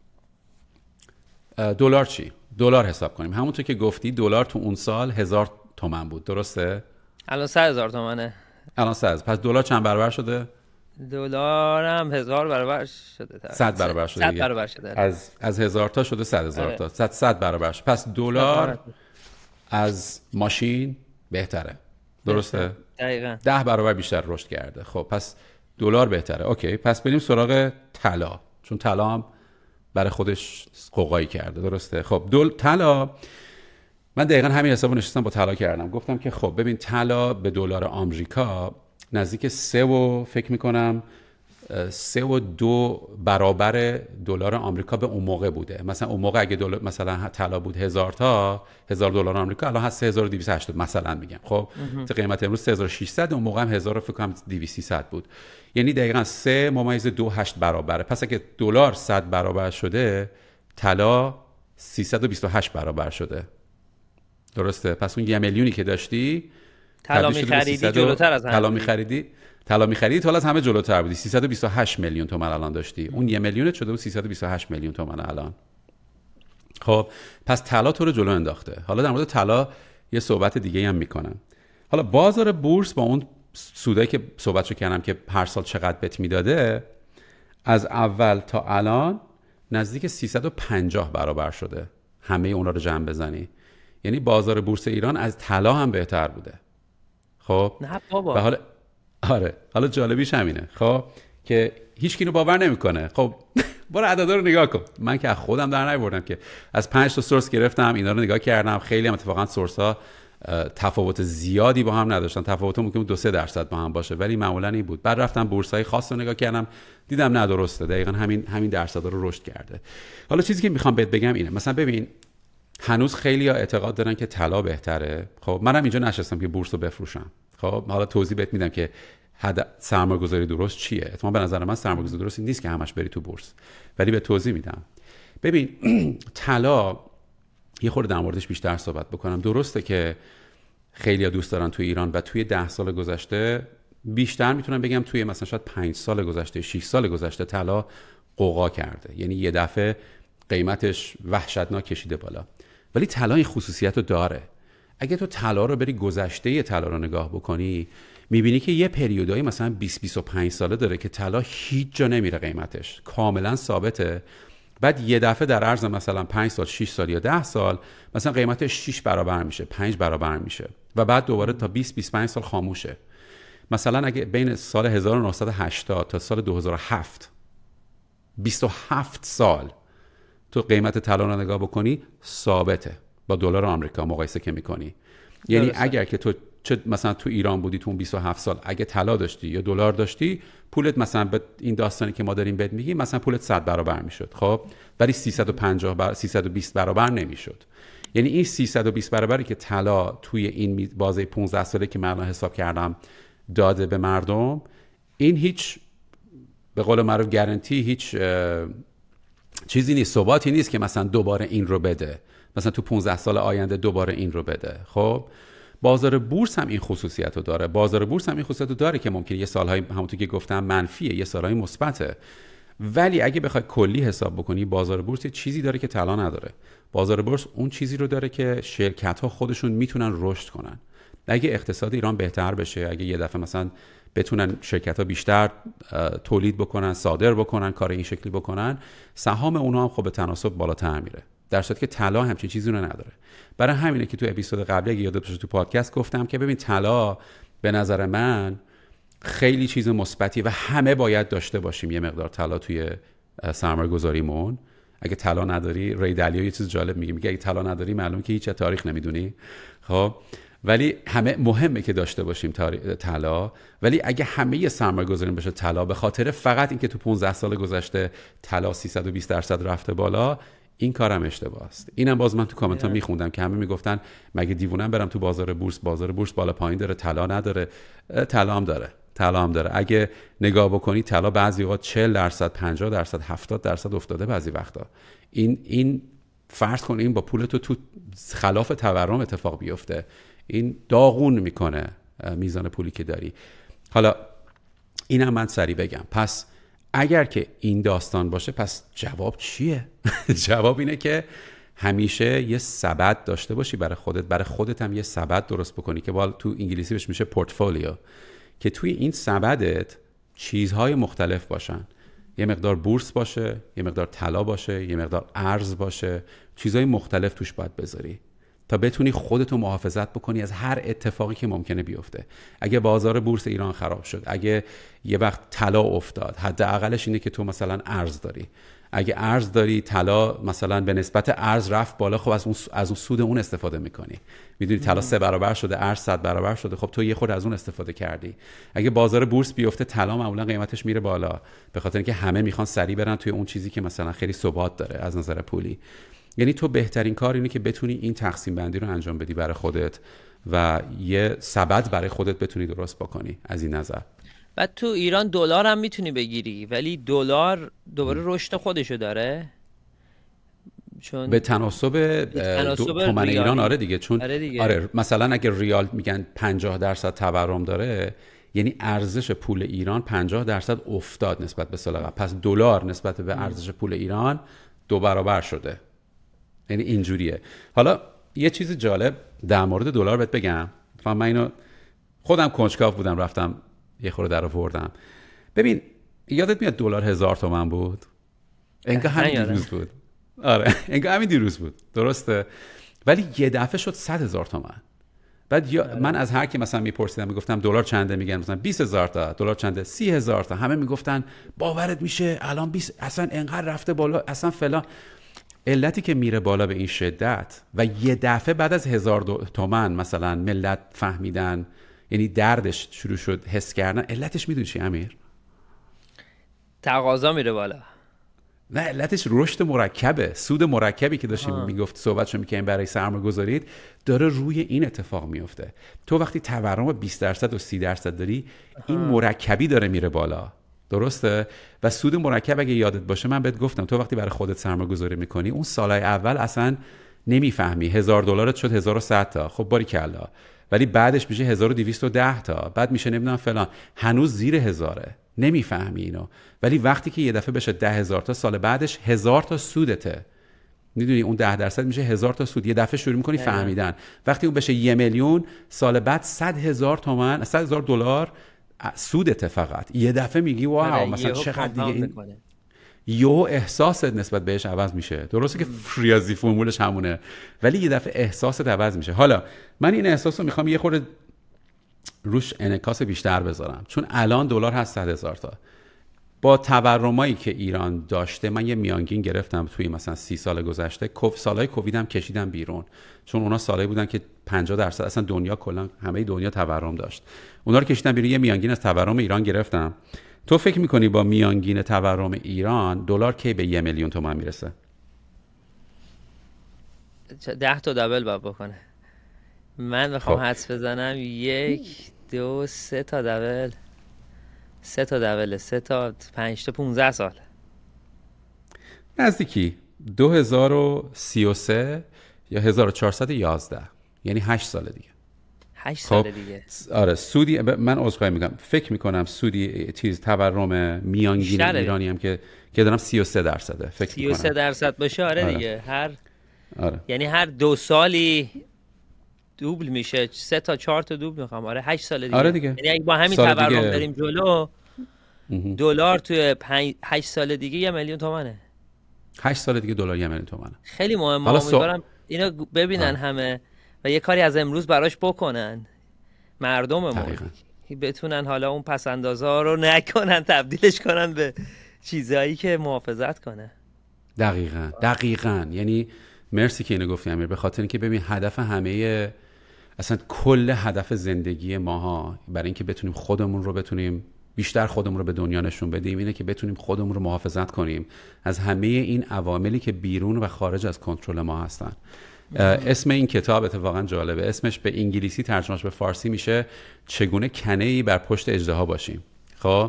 A: دلار چی؟ دلار حساب کنیم. همونطور که گفتی دلار تو اون سال هزار تومان بود، درسته؟
B: الان سه هزار تومانه.
A: الان سه هزار. پس دلار چند برابر شده؟
B: دلار هم هزار برابر شده.
A: صد برابر شده.
B: صد برابر شده.
A: از از هزار تا شده صد هزار تا. صد صد برابر شد. پس دلار از ماشین بهتره. درسته؟
B: دقیقاً.
A: ده برابر بیشتر رشد کرده. خب پس دلار بهتره. اوکی. پس بریم سراغ طلا. چون طلا هم برای خودش قوقایی کرده، درسته؟ خب دل طلا، من دقیقاً همین حسابو نشستم با طلا کردم. گفتم که خب ببین طلا به دلار آمریکا نزدیک سه و فکر میکنم سه و دو برابر دلار آمریکا به اون موقع بوده. مثلا اون موقع اگه دلار مثلا طلا بود هزار تا هزار دلار آمریکا، الان هست سه هزار و دویست و هشتاد مثلا میگم. خب قیمت امروز سه هزار و ششصد، اون موقع هم هزار فکر کنم دویست و سیصد بود. یعنی دقیقاً سه ممیز دو هشت برابره. پس اگه دلار صد برابر شده، طلا سیصد و بیست و هشت برابر شده. درسته؟ پس اون یه میلیونی که داشتی
B: طلا می‌خریدی جلوتر از
A: طلا می‌خریدی. طلا می‌خریدی تا از همه جلوتر بودی، سیصد و بیست و هشت میلیون تومان الان داشتی، اون یه میلیونت شده بود سیصد و بیست و هشت میلیون تومان الان. خب پس طلا تو رو جلو انداخته. حالا در مورد طلا یه صحبت دیگه هم میکنم. حالا بازار بورس با اون سودایی که صحبتشو کردم که هر سال چقدر بهت میداده، از اول تا الان نزدیک سیصد و پنجاه برابر شده. همه اونا رو جمع بزنی، یعنی بازار بورس ایران از طلا هم بهتر بوده. خب
B: نه بابا.
A: و حالا آره حالا جالبیش همینه خب که هیچ کی رو باور نمیکنه. خب برو عددا رو نگاه کن. من که از خودم در نیاوردم که از پنج تا سورس گرفتم، اینا رو نگاه کردم، خیلی هم اتفاقا سورس ها تفاوت زیادی با هم نداشتن، تفاوت ممکن دو سه درصد با هم باشه ولی معمولا این بود. بعد رفتم بورس های خاص رو نگاه کردم، دیدم نه درسته، دقیقاً همین همین درصدا رو رشد کرده. حالا چیزی که میخوام بهت بگم اینه، مثلا ببین هنوز خیلی ها اعتقاد دارن که طلا بهتره. خب منم اینجا نشستم که بورس رو بفروشم. خب حالا توضیح بهت میدم که حد سرمایه‌گذاری درست چیه. اتفاقا به نظر من سرمایه‌گذاری درست نیست که همش بری تو بورس، ولی به توضیح میدم. ببین طلا یه خورده در موردش بیشتر صحبت بکنم. درسته که خیلی‌ها دوست دارن توی ایران و توی ده سال گذشته، بیشتر میتونم بگم توی مثلا شاید پنج سال گذشته، شش سال گذشته طلا قوقا کرده، یعنی یه دفعه قیمتش وحشتناک کشیده بالا. ولی طلا این خصوصیت رو داره. اگه تو طلا رو بری گذشته طلا رو نگاه بکنی، میبینی که یه پریودایی مثلا بیست بیست و پنج ساله داره که طلا هیچ جا نمیره، قیمتش کاملا ثابته. بعد یه دفعه در عرض مثلا پنج سال، شش سال یا ده سال مثلا قیمتش شش برابر میشه، پنج برابر میشه و بعد دوباره تا بیست بیست و پنج سال خاموشه. مثلا اگه بین سال هزار و نهصد و هشتاد تا سال دو هزار و هفت بیست و هفت سال تو قیمت طلا رو نگاه بکنی، ثابته با دلار آمریکا مقایسه که میکنی. یعنی درسته. اگر که تو چه مثلا تو ایران بودی تو اون بیست و هفت سال، اگه طلا داشتی یا دلار داشتی، پولت مثلا به این داستانی که ما داریم بهت میگیم مثلا پولت صد برابر میشد. خب ولی سیصد و پنجاه بر... سیصد و بیست برابر نمیشد. یعنی این سیصد و بیست برابری که طلا توی این بازه پانزده ساله که من حساب کردم داده به مردم، این هیچ به قول معروف گارانتی، هیچ چیزی نیست، ثباتی نیست که مثلا دوباره این رو بده، مثلا تو پانزده سال آینده دوباره این رو بده. خب بازار بورس هم این خصوصیت رو داره. بازار بورس هم این خصوصیت رو داره که ممکنه یه سالهای همونطور که گفتم منفیه، یه سالهای مثبته، ولی اگه بخوای کلی حساب بکنی بازار بورس یه چیزی داره که طلا نداره. بازار بورس اون چیزی رو داره که شرکت‌ها خودشون میتونن رشد کنن. اگه اقتصاد ایران بهتر بشه، اگه یه دفعه مثلا بتونن شرکت‌ها بیشتر تولید بکنن، صادر بکنن، کار این شکلی بکنن، سهام اونها هم خب به تناسب بالاتر میره. در صورتی که طلا همچین چیزی رو نداره. برای همینه که تو اپیزود قبلی اگه یادت باشه تو پادکست گفتم که ببین طلا به نظر من خیلی چیز مثبتی و همه باید داشته باشیم یه مقدار طلا توی سرمایه‌گذاریمون. اگه طلا نداری، ری دالیا یه چیز جالب میگه، میگه اگه طلا نداری معلومه که هیچ تاریخ نمیدونی. خب ولی همه مهمه که داشته باشیم طلا، ولی اگه همه سرمایه‌گذاریم بشه طلا به خاطر فقط اینکه تو پانزده سال گذشته طلا سیصد و بیست درصد رفته بالا، این کارم اشتباه است. اینم باز من تو کامنت ها میخوندم که همه میگفتن مگه دیوونم برم تو بازار بورس، بازار بورس بالا پایین داره، طلا نداره. طلا هم داره، طلا هم داره. اگه نگاه بکنی طلا بعضی وقت چهل درصد، پنجاه درصد، هفتاد درصد افتاده بعضی وقتا. این این فرض کن این با پول تو تو خلاف تورم اتفاق بیفته، این داغون میکنه میزان پولی که داری. حالا اینم من سریع بگم. پس اگر که این داستان باشه، پس جواب چیه؟ جواب اینه که همیشه یه سبد داشته باشی برای خودت، برای خودت هم یه سبد درست بکنی که بالا تو انگلیسی بهش میشه پورتفولیو، که توی این سبدت چیزهای مختلف باشن. یه مقدار بورس باشه، یه مقدار طلا باشه، یه مقدار ارز باشه، چیزهای مختلف توش باید بذاری تا بتونی خودتو محافظت بکنی از هر اتفاقی که ممکنه بیفته. اگه بازار بورس ایران خراب شد، اگه یه وقت طلا افتاد، حداقلش اینه که تو مثلا ارز داری. اگه ارز داری، طلا مثلا به نسبت ارز رفت بالا، خب از اون از اون سود اون استفاده میکنی. میدونی طلا سه برابر شده، ارز صد برابر شده، خب تو یه خورده از اون استفاده کردی. اگه بازار بورس بیفته، طلا معمولا قیمتش میره بالا، به خاطر اینکه همه میخوان سریع برن توی اون چیزی که مثلا خیلی ثبات داره از نظر پولی. یعنی تو بهترین کار اینه که بتونی این تقسیم بندی رو انجام بدی برای خودت و یه سبد برای خودت بتونی درست بکنی از این نظر.
B: بعد تو ایران دلار هم میتونی بگیری، ولی دلار دوباره رشد خودشو داره، چون
A: به تناسب تومان ایران. آره دیگه، چون آره, دیگه. آره مثلا اگه ریال میگن پنجاه درصد تورم داره، یعنی ارزش پول ایران پنجاه درصد افتاد نسبت به سال قبل. پس دلار نسبت به ارزش پول ایران دو برابر شده. یعنی اینجوریه. حالا یه چیز جالب در مورد دلار بهت بگم. من اینو خودم کنجکاو بودم رفتم یه خورده در آوردم. ببین یادت میاد دلار هزار تومان بود؟ انگار همین دیروز بود. آره انگار همین دیروز بود. درسته؟ ولی یه دفعه شد صد هزار تومان. بعد یا من از هر کی مثلا میپرسیدم میگفتم دلار چنده، میگن مثلا بیست هزار تا، دلار چنده سی هزار تا، همه میگفتن باورت میشه الان بیست اصلا انقدر رفته بالا اصلا فلان. علتی که میره بالا به این شدت و یه دفعه بعد از هزار تومان مثلا ملت فهمیدن، یعنی دردش شروع شد حس کردن، علتش میدونی چی امیر؟
B: تقاضا میره بالا.
A: نه علتش رشد مرکبه، سود مرکبی که داشتیم میگفت صحبتشو میکنیم برای سرمایه گذاری داره روی این اتفاق میفته. تو وقتی تورم بیست درصد و سی درصد داری این مرکبی داره میره بالا، درسته؟ و سود مرکب اگه یادت باشه من بهت گفتم تو وقتی برای خودت سرمایه گذاری میکنی اون سالهای اول اصلا نمیفهمی، هزار دلارت شد هزار و صد تا، خب باریکلا، ولی بعدش میشه هزار و دویست و ده تا، بعد میشه نمیدونم فلان، هنوز زیر هزاره، نمیفهمی اینو. ولی وقتی که یه دفعه بشه ده هزار تا، سال بعدش هزار تا سودته، میدونی اون ده درصد میشه هزار تا سود، یه دفعه شروع میکنی فهمیدن. وقتی اون بشه یه میلیون، سال بعد صد هزار تومان، صد هزار دلار سودته، فقط یه دفعه میگی واو مثلا چقدر دیگه این یو احساست نسبت بهش عوض میشه. درسته که ریاضی فرمولش همونه، ولی یه دفعه احساست عوض میشه. حالا من این احساس رو میخوام یه خورده روش انعکاس بیشتر بذارم، چون الان دلار هست صد هزار تا. با تورمایی که ایران داشته، من یه میانگین گرفتم توی مثلا سی سال گذشته، سالهای کووید هم کشیدم بیرون، چون اونا سالایی بودن که پنجاه درصد اصلا دنیا کلا همه دنیا تورم داشت، اونا رو کشیدم بیرون، یه میانگین از تورم ایران گرفتم. تو فکر میکنی با میانگین تورم ایران دلار کی به یه میلیون تومان میرسه؟
B: ده تا دبل باید بکنه. من بخوام حدس بزنم یک دو سه تا دبل، سه تا دبل، سه تا پنج تا پونزده سال،
A: نزدیکی دو هزار و سی و سه یا هزار و چهارصد و یازده، یعنی هشت سال دیگه.
B: هشت سال دیگه.
A: آره سودی، من عذرخواهی میگم، فکر میکنم سودی چیز تورم میانگین ایرانی هم که که دارم سی و سه درصده فکر
B: سی و سه
A: میکنم.
B: درصد باشه آره, آره. دیگه هر
A: آره.
B: یعنی هر دو سالی دوبل میشه، سه تا چهار تا دوبل میخوام. آره هشت سال دیگه.
A: آره دیگه.
B: یعنی اگه با همین تورم دیگه بریم جلو، دلار توی هشت سال دیگه یه میلیون تومانه.
A: هشت سال دیگه دلار یه میلیون تومانه.
B: خیلی مهمه. امیدوارم سو... اینو ببینن آه. همه و یه کاری از امروز براش بکنن مردممون، بتونن حالا اون پسندازها رو نکنن، تبدیلش کنن به چیزایی که محافظت کنه.
A: دقیقاً دقیقاً یعنی مرسی که اینو گفتی امیر، به خاطر اینکه ببین هدف همه اصلا کل هدف زندگی ماها برای اینکه بتونیم خودمون رو بتونیم بیشتر خودمون رو به دنیا نشون بدیم اینه که بتونیم خودمون رو محافظت کنیم از همه این عواملی که بیرون و خارج از کنترل ما هستن. اسم این کتاب اتفاقا جالبه، اسمش به انگلیسی ترجمهش به فارسی میشه چگونه کنه‌ای بر پشت اژدها باشیم. خب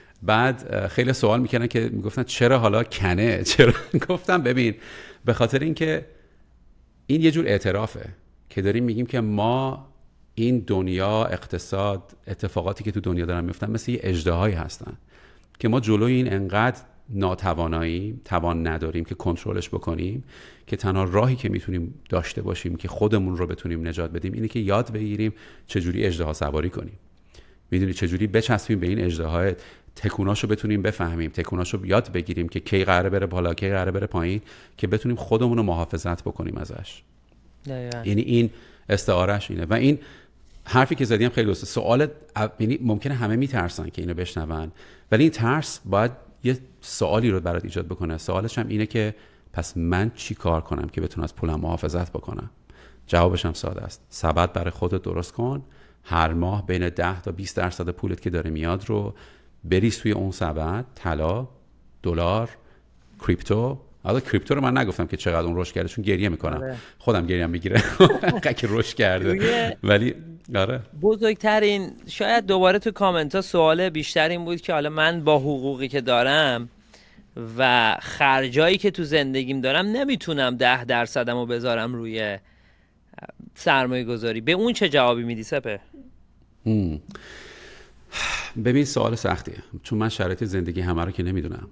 A: بعد خیلی سوال میکنن که میگفتن چرا حالا کنه، چرا؟ گفتم ببین به خاطر اینکه این یه جور اعترافه که داریم میگیم که ما این دنیا، اقتصاد، اتفاقاتی که تو دنیا دارن میفتن مثل یه اژدهایی هستن که ما جلوی این انقدر ناتواناییم، توان نداریم که کنترلش بکنیم، که تنها راهی که میتونیم داشته باشیم که خودمون رو بتونیم نجات بدیم اینه که یاد بگیریم چجوری اژدها سواری کنیم. میدونی چجوری بچسبیم به این اژدها، تکوناشو بتونیم بفهمیم، تکوناشو یاد بگیریم که کی قراره بره بالا، کی قراره بره پایین، که بتونیم خودمون رو محافظت بکنیم ازش. یعنی این استعارهش اینه. و این حرفی که زدیم خیلی درسته. سوال یعنی ممکنه همه میترسن که اینو بشنون، ولی این ترس باید یه سوالی رو برات ایجاد بکنه. سوالش هم اینه که پس من چی کار کنم که بتونم از پولم محافظت بکنم؟ جوابش هم ساده است. سبد برای خودت درست کن، هر ماه بین ده تا بیست درصد پولت که داره میاد رو بریز توی اون سبد، طلا، دلار، کریپتو. حالا کریپتو رو من نگفتم که چقدر اون رشد کرده، چون گریه میکنم آره. خودم گریه هم میگیره که رشد کرده. ولی آره
B: بزرگترین شاید دوباره تو کامنت ها سوال بیشتر این بود که حالا من با حقوقی که دارم و خرجایی که تو زندگیم دارم نمیتونم ده درصدم رو بذارم روی سرمایه گذاری. به اون چه جوابی میدی سپه؟
A: ببین سوال سختیه، چون من شرایط زندگی همه رو که نمیدونم.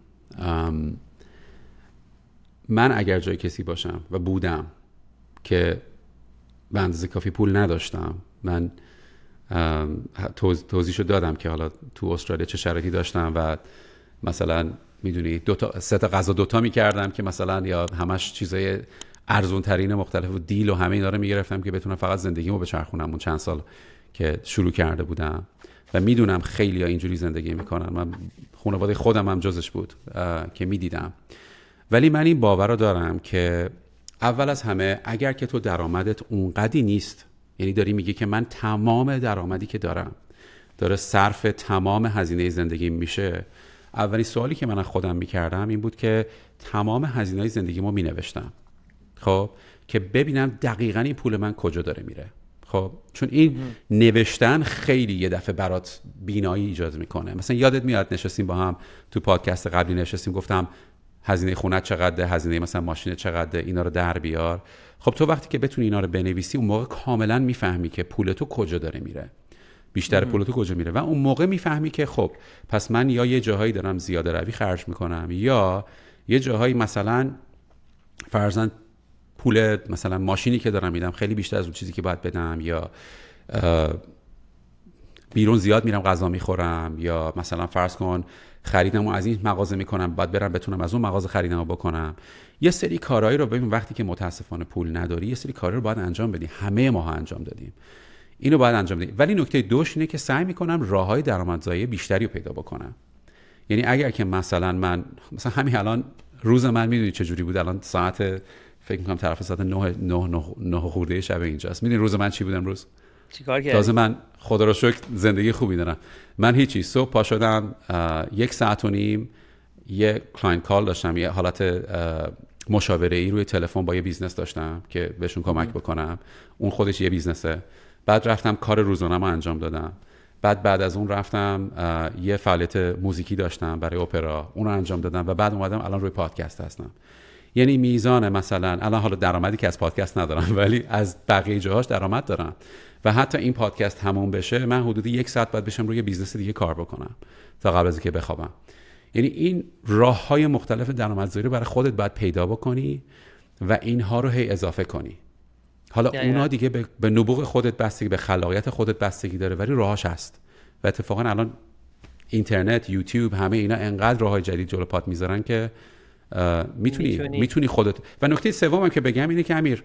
A: من اگر جای کسی باشم و بودم که به اندازه کافی پول نداشتم، من توضیحشو دادم که حالا تو استرالیا چه شرایطی داشتم و مثلا میدونی دو تا سه تا غذا دوتا میکردم که مثلا یا همش چیزای ارزون ترین مختلف و دیل و همه اینا رو میگرفتم که بتونم فقط زندگیمو بچرخونم. اون چند سال که شروع کرده بودم و میدونم خیلی ها اینجوری زندگی میکنن، من خانواده خودم هم جزش بود که میدیدم. ولی من این باور رو دارم که اول از همه اگر که تو درآمدت اونقدی نیست، یعنی داری میگی که من تمام درآمدی که دارم داره صرف تمام هزینه زندگی میشه، اولین سوالی که من خودم میکردم این بود که تمام هزینه‌های زندگیمو مینوشتم، خب که ببینم دقیقاً این پول من کجا داره میره. خب چون این نوشتن خیلی یه دفعه برات بینایی ایجاد میکنه. مثلا یادت میاد نشستیم با هم تو پادکست قبلی نشستیم گفتم هزینه خونه چقدره، هزینه مثلا ماشین چقدره، اینا رو در بیار. خب تو وقتی که بتونی اینا رو بنویسی اون موقع کاملا میفهمی که پول تو کجا داره میره، بیشتر پول تو کجا میره، و اون موقع میفهمی که خب پس من یا یه جاهایی دارم زیاده روی خرج میکنم یا یه جاهایی مثلا فرضاً پول مثلا ماشینی که دارم میدم خیلی بیشتر از اون چیزی که باید بدم، یا بیرون زیاد میرم غذا میخورم، یا مثلا فرض کن خریدمو از این مغازه میکنم باید برم بتونم از اون مغازه خریدمو بکنم. یه سری کارهایی رو ببین وقتی که متاسفانه پول نداری یه سری کارا رو باید انجام بدی. همه ما ها انجام دادیم، اینو باید انجام بدی. ولی نکته دوش اینه که سعی میکنم راههای درآمدزایی بیشتری رو پیدا بکنم. یعنی اگر که مثلا من مثلا همین الان روز من میدونی چه جوری بود، الان ساعت فکر میکنم طرف ساعت نه نه نه خورده شب اینجاست. میدونی روز من چی بود امروز؟
B: چیکار کردی؟
A: تازه من خدا رو شکر زندگی خوبی دارم. من هیچی، صبح پا شدم یک ساعت و نیم یه کلاینت کال داشتم، یه حالت مشاوره ای روی تلفن با یه بیزنس داشتم که بهشون کمک بکنم. اون خودش یه بیزنسه. بعد رفتم کار روزانه‌مو انجام دادم. بعد بعد از اون رفتم یه فعالیت موزیکی داشتم برای اپرا، اون رو انجام دادم و بعد اومدم الان روی پادکست هستم. یعنی میزان مثلا الان حالا درآمدی که از پادکست ندارم ولی از بقیه جاهاش درآمد دارم و حتی این پادکست تموم بشه من حدود یک ساعت بعد بشم روی بیزنس دیگه کار بکنم تا قبل از اینکه بخوابم. یعنی این راه‌های مختلف درآمدزایی رو برای خودت باید پیدا بکنی و اینها رو هی اضافه کنی. حالا اونا دیگه به, به نبوغ خودت بستگی، به خلاقیت خودت بستگی داره، ولی راهاش هست. و اتفاقا الان اینترنت، یوتیوب، همه اینا انقدر راههای جدید جلو پات میذارن که میتونی میتونی, میتونی خودت. و نکته سومم که بگم اینه که امیر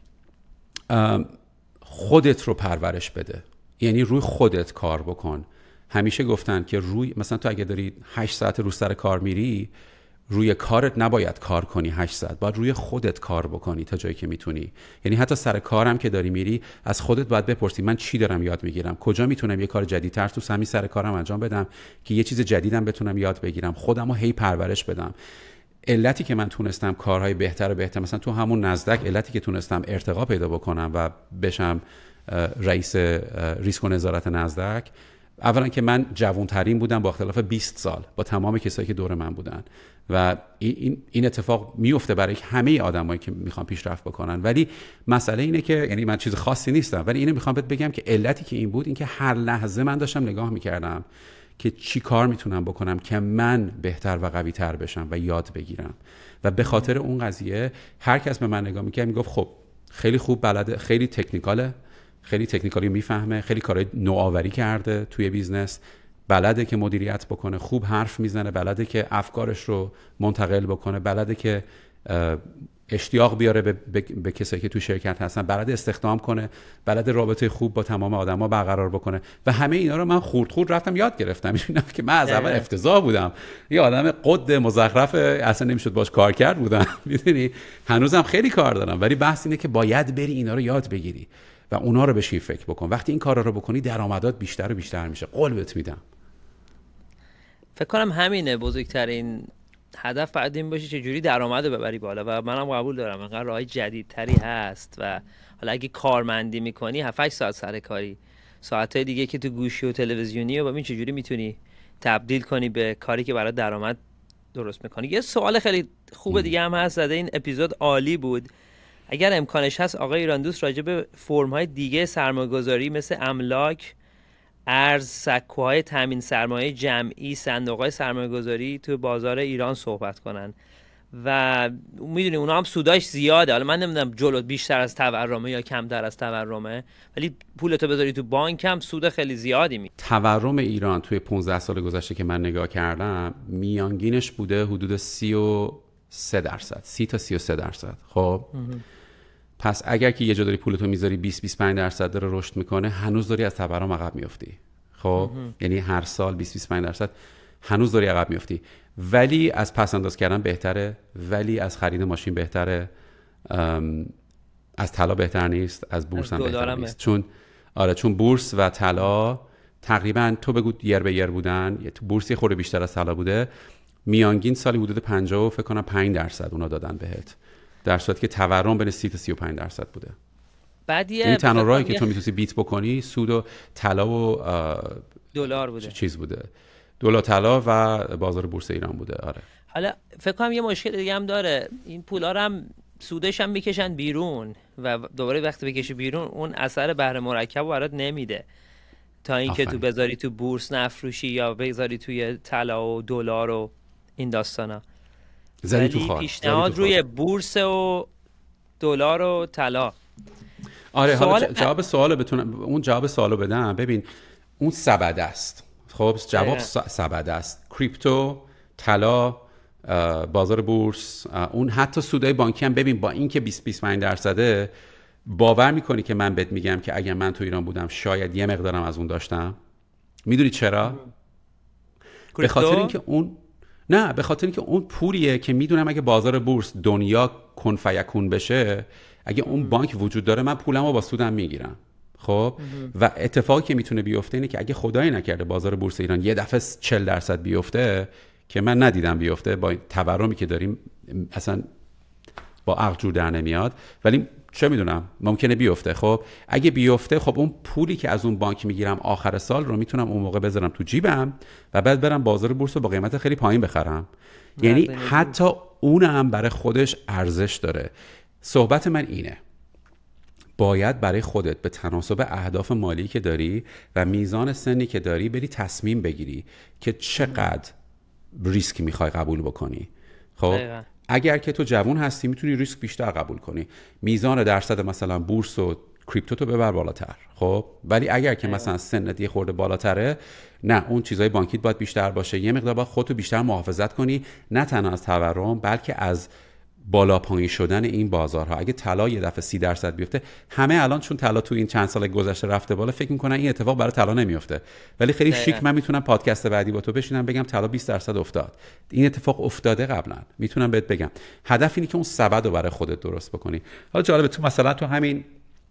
A: خودت رو پرورش بده، یعنی روی خودت کار بکن. همیشه گفتن که روی مثلا تو اگه داری هشت ساعت رو سر کار میری، روی کارت نباید کار کنی هشت ساعت، باید روی خودت کار بکنی تا جایی که میتونی. یعنی حتی سر کارم که داری میری از خودت باید بپرسی من چی دارم یاد میگیرم، کجا میتونم یه کار جدیدتر تو همین سر کارم انجام بدم که یه چیز جدیدم بتونم یاد بگیرم، خودمو هی پرورش بدم. علتی که من تونستم کارهای بهتر و بهتر، مثلا تو همون نزدک علتی که تونستم ارتقا پیدا بکنم و بشم رئیس ریسک و نظارت نزدک، اولا که من جوانترین بودم با اختلاف بیست سال با تمام کسایی که دور من بودن و این این اتفاق میفته برای همه آدمایی که میخوان پیشرفت بکنن. ولی مسئله اینه که یعنی من چیز خاصی نیستم، ولی اینو میخوام بهت بگم که علتی که این بود این که هر لحظه من داشتم نگاه میکردم که چی کار میتونم بکنم که من بهتر و قوی تر بشم و یاد بگیرم. و به خاطر اون قضیه هر کس به من نگاه میکرد میگفت خب خیلی خوب بلده، خیلی تکنیکاله، خیلی تکنیکالی میفهمه، خیلی کارهای نوآوری کرده توی بیزنس، بلده که مدیریت بکنه، خوب حرف میزنه، بلده که افکارش رو منتقل بکنه، بلده که اشتیاق بیاره به, به،, به کسایی که تو شرکت هستن، بلده استخدام کنه، بلده رابطه خوب با تمام آدما برقرار بکنه. و همه اینا رو من خورد خورد رفتم یاد گرفتم. می‌بینم که من از اول افتضاح بودم، یه آدم قد مزخرف اصلا نمیشد باش کار کرد بودم. میدونی هنوزم خیلی کار دارم، ولی بحث اینه که باید بری اینا رو یاد بگیری و اونا رو بهش فکر بکن. وقتی این کارا رو بکنی درآمدات بیشتر و بیشتر میشه، قول بهت میدم.
B: فکر کنم همینه بزرگترین هدف بعد این باشه چجوری درآمد رو ببری بالا. و منم قبول دارم انقدر راههای جدیدتری هست و حالا اگه کارمندی میکنی هفت هشت ساعت سر کاری، ساعتهای دیگه که تو گوشی و تلویزیونی و ببین چجوری میتونی تبدیل کنی به کاری که برای درآمد درست میکنی. یه سوال خیلی خوب دیگه هم هست زده، این اپیزود عالی بود، اگر امکانش هست آقای ایراندوست راجع به فرم‌های دیگه سرمایه‌گذاری مثل املاک، ارز، سکوهای تامین سرمایه جمعی، صندوق‌های سرمایه‌گذاری تو بازار ایران صحبت کنن و میدونی اونا هم سوداش زیاده. حالا من نمیدونم جلو بیشتر از تورمه یا کمتر از تورمه، ولی پولتو بذاری تو بانک هم سود خیلی زیادی می.
A: تورم ایران توی پانزده سال گذشته که من نگاه کردم میانگینش بوده حدود سی و سه درصد، سی تا سی و سه درصد. خب پس اگر که یه جا داری پولتو میذاری بیست بیست و پنج درصد داره رشد میکنه، هنوز داری از تورم عقب میافتی. خب یعنی هر سال بیست بیست و پنج درصد هنوز داری عقب میافتی، ولی از پس انداز کردن بهتره، ولی از خرید ماشین بهتره، از طلا بهتر نیست، از بورس هم بهتر نیست. چون آره چون بورس و طلا تقریبا تو بگو یر به یر بودن، تو بورس یه خورده بیشتر از طلا بوده، میانگین سالی حدود پنجاه و فکر کنم پنج درصد اونا دادن بهت، در صورتی که تورم بین سی تا سی و پنج درصد بوده.
B: بعد
A: یه تنها راهی که تو میتونی بیت بکنی سود و طلا و
B: دلار بوده،
A: چیز بوده، دلار، طلا و بازار بورس ایران بوده. آره
B: حالا فکر کنم یه مشکل دیگه هم داره، این پولا رو هم سودش هم میکشن بیرون و دوباره وقتی بکشی بیرون اون اثر بهره مرکب برات نمیده، تا اینکه تو بذاری تو بورس نفروشی یا بذاری توی طلا و دلار و این داستانا.
A: زدی تو خال.
B: پیشنهاد روی بورس و دلار و طلا.
A: آره حالا جواب سوالو بتونم اون جواب سوالو بدم. ببین اون سبد است. خب جواب سبد است. کریپتو، طلا، بازار بورس، اون حتی سودای بانکی هم ببین با اینکه بیست بیست و پنج درصده، باور میکنی که من بهت میگم که اگر من تو ایران بودم شاید یه مقدارم از اون داشتم. میدونی چرا؟ به خاطر اینکه اون نه به خاطر اینکه اون پولیه که میدونم اگه بازار بورس دنیا کن فیکون بشه، اگه اون بانک وجود داره من پولمو با سودم میگیرم. خب و اتفاقی که میتونه بیفته اینه که اگه خدای نکرده بازار بورس ایران یه دفعه چهل درصد بیفته، که من ندیدم بیفته، با تورمی که داریم اصلا با عقل جور در نمیاد، ولی چه میدونم ممکنه بیفته. خب اگه بیفته، خب اون پولی که از اون بانک میگیرم آخر سال رو میتونم اون موقع بذارم تو جیبم و بعد برم بازار بورس رو با قیمت خیلی پایین بخرم. یعنی حتی اونم برای خودش ارزش داره. صحبت من اینه، باید برای خودت به تناسب اهداف مالی که داری و میزان سنی که داری بری تصمیم بگیری که چقدر ریسک میخوای قبول بکنی. خب دقیقا. اگر که تو جوان هستی میتونی ریسک بیشتر قبول کنی، میزان درصد مثلا بورس و کریپتو تو ببر بالاتر. خب ولی اگر که مثلا سنت یه خورده بالاتره، نه اون چیزای بانکیت باید بیشتر باشه، یه مقدار باید خودتو بیشتر محافظت کنی، نه تنها از تورم بلکه از بالا پایین شدن این بازارها. اگه طلا یه دفعه سی درصد بیفته، همه الان چون طلا تو این چند سال گذشته رفته بالا فکر میکنن این اتفاق برای طلا نمیفته، ولی خیلی شیک من میتونم پادکست بعدی با تو بشینم بگم طلا بیست درصد افتاد. این اتفاق افتاده قبلا، میتونم بهت بگم. هدف اینه که اون سبد رو برای خودت درست بکنی. حالا جالبه تو مثلا تو همین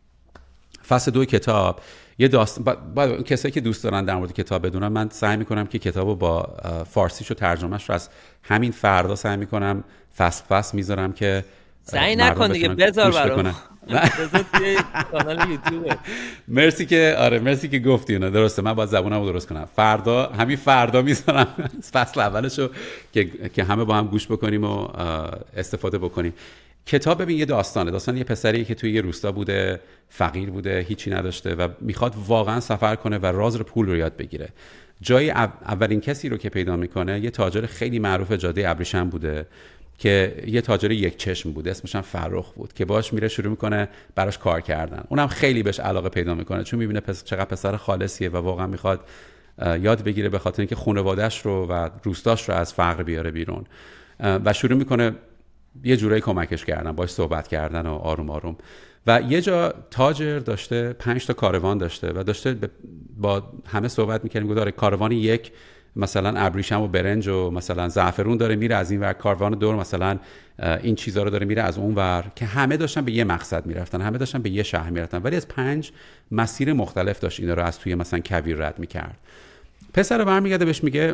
A: فصل دو کتاب یه داستان با, با کسایی که دوست دارن در مورد کتاب بدونن، من سعی میکنم که کتابو با فارسیش و ترجمهش رو از همین فردا سعی میکنم فصل فصل میذارم که
B: سعی نکن دیگه، بذار برام بذار توی کانال یوتیوب.
A: مرسی که آره مرسی که گفتی اونو. درسته، من باید زبونمو درست کنم. فردا همین فردا میذارم فصل اولشو که که همه با هم گوش بکنیم و استفاده بکنیم. کتاب ببین یه داستانه، داستان یه پسری که توی یه روستا بوده، فقیر بوده، هیچی نداشته و میخواد واقعا سفر کنه و راز پول رو یاد بگیره. جای اولین کسی رو که پیدا میکنه یه تاجر خیلی معروف جاده ابریشم بوده که یه تاجر یک چشم بوده، اسمش هم فرخ بود، که باش میره شروع میکنه براش کار کردن. اونم خیلی بهش علاقه پیدا میکنه چون میبینه پس چقدر پسر خالصیه و واقعا میخواد یاد بگیره، به خاطر اینکه خانواده‌اش رو و روستاش رو از فقر بیاره بیرون و شروع میکنه یه جورایی کمکش کردن، باش صحبت کردن و آروم آروم. و یه جا تاجر داشته پنج تا کاروان داشته و داشته با همه صحبت میکنه، میگه داره کاروان یک مثلا ابریشم و برنج و مثلا زعفرون داره میره از این ور، کاروان دور مثلا این چیزا رو داره میره از اون ور، که همه داشتن به یه مقصد میرفتن، همه داشتن به یه شهر میرفتن، ولی از پنج مسیر مختلف داشت اینا رو از توی مثلا کویر رد میکرد. پسر برمیگرده بهش میگه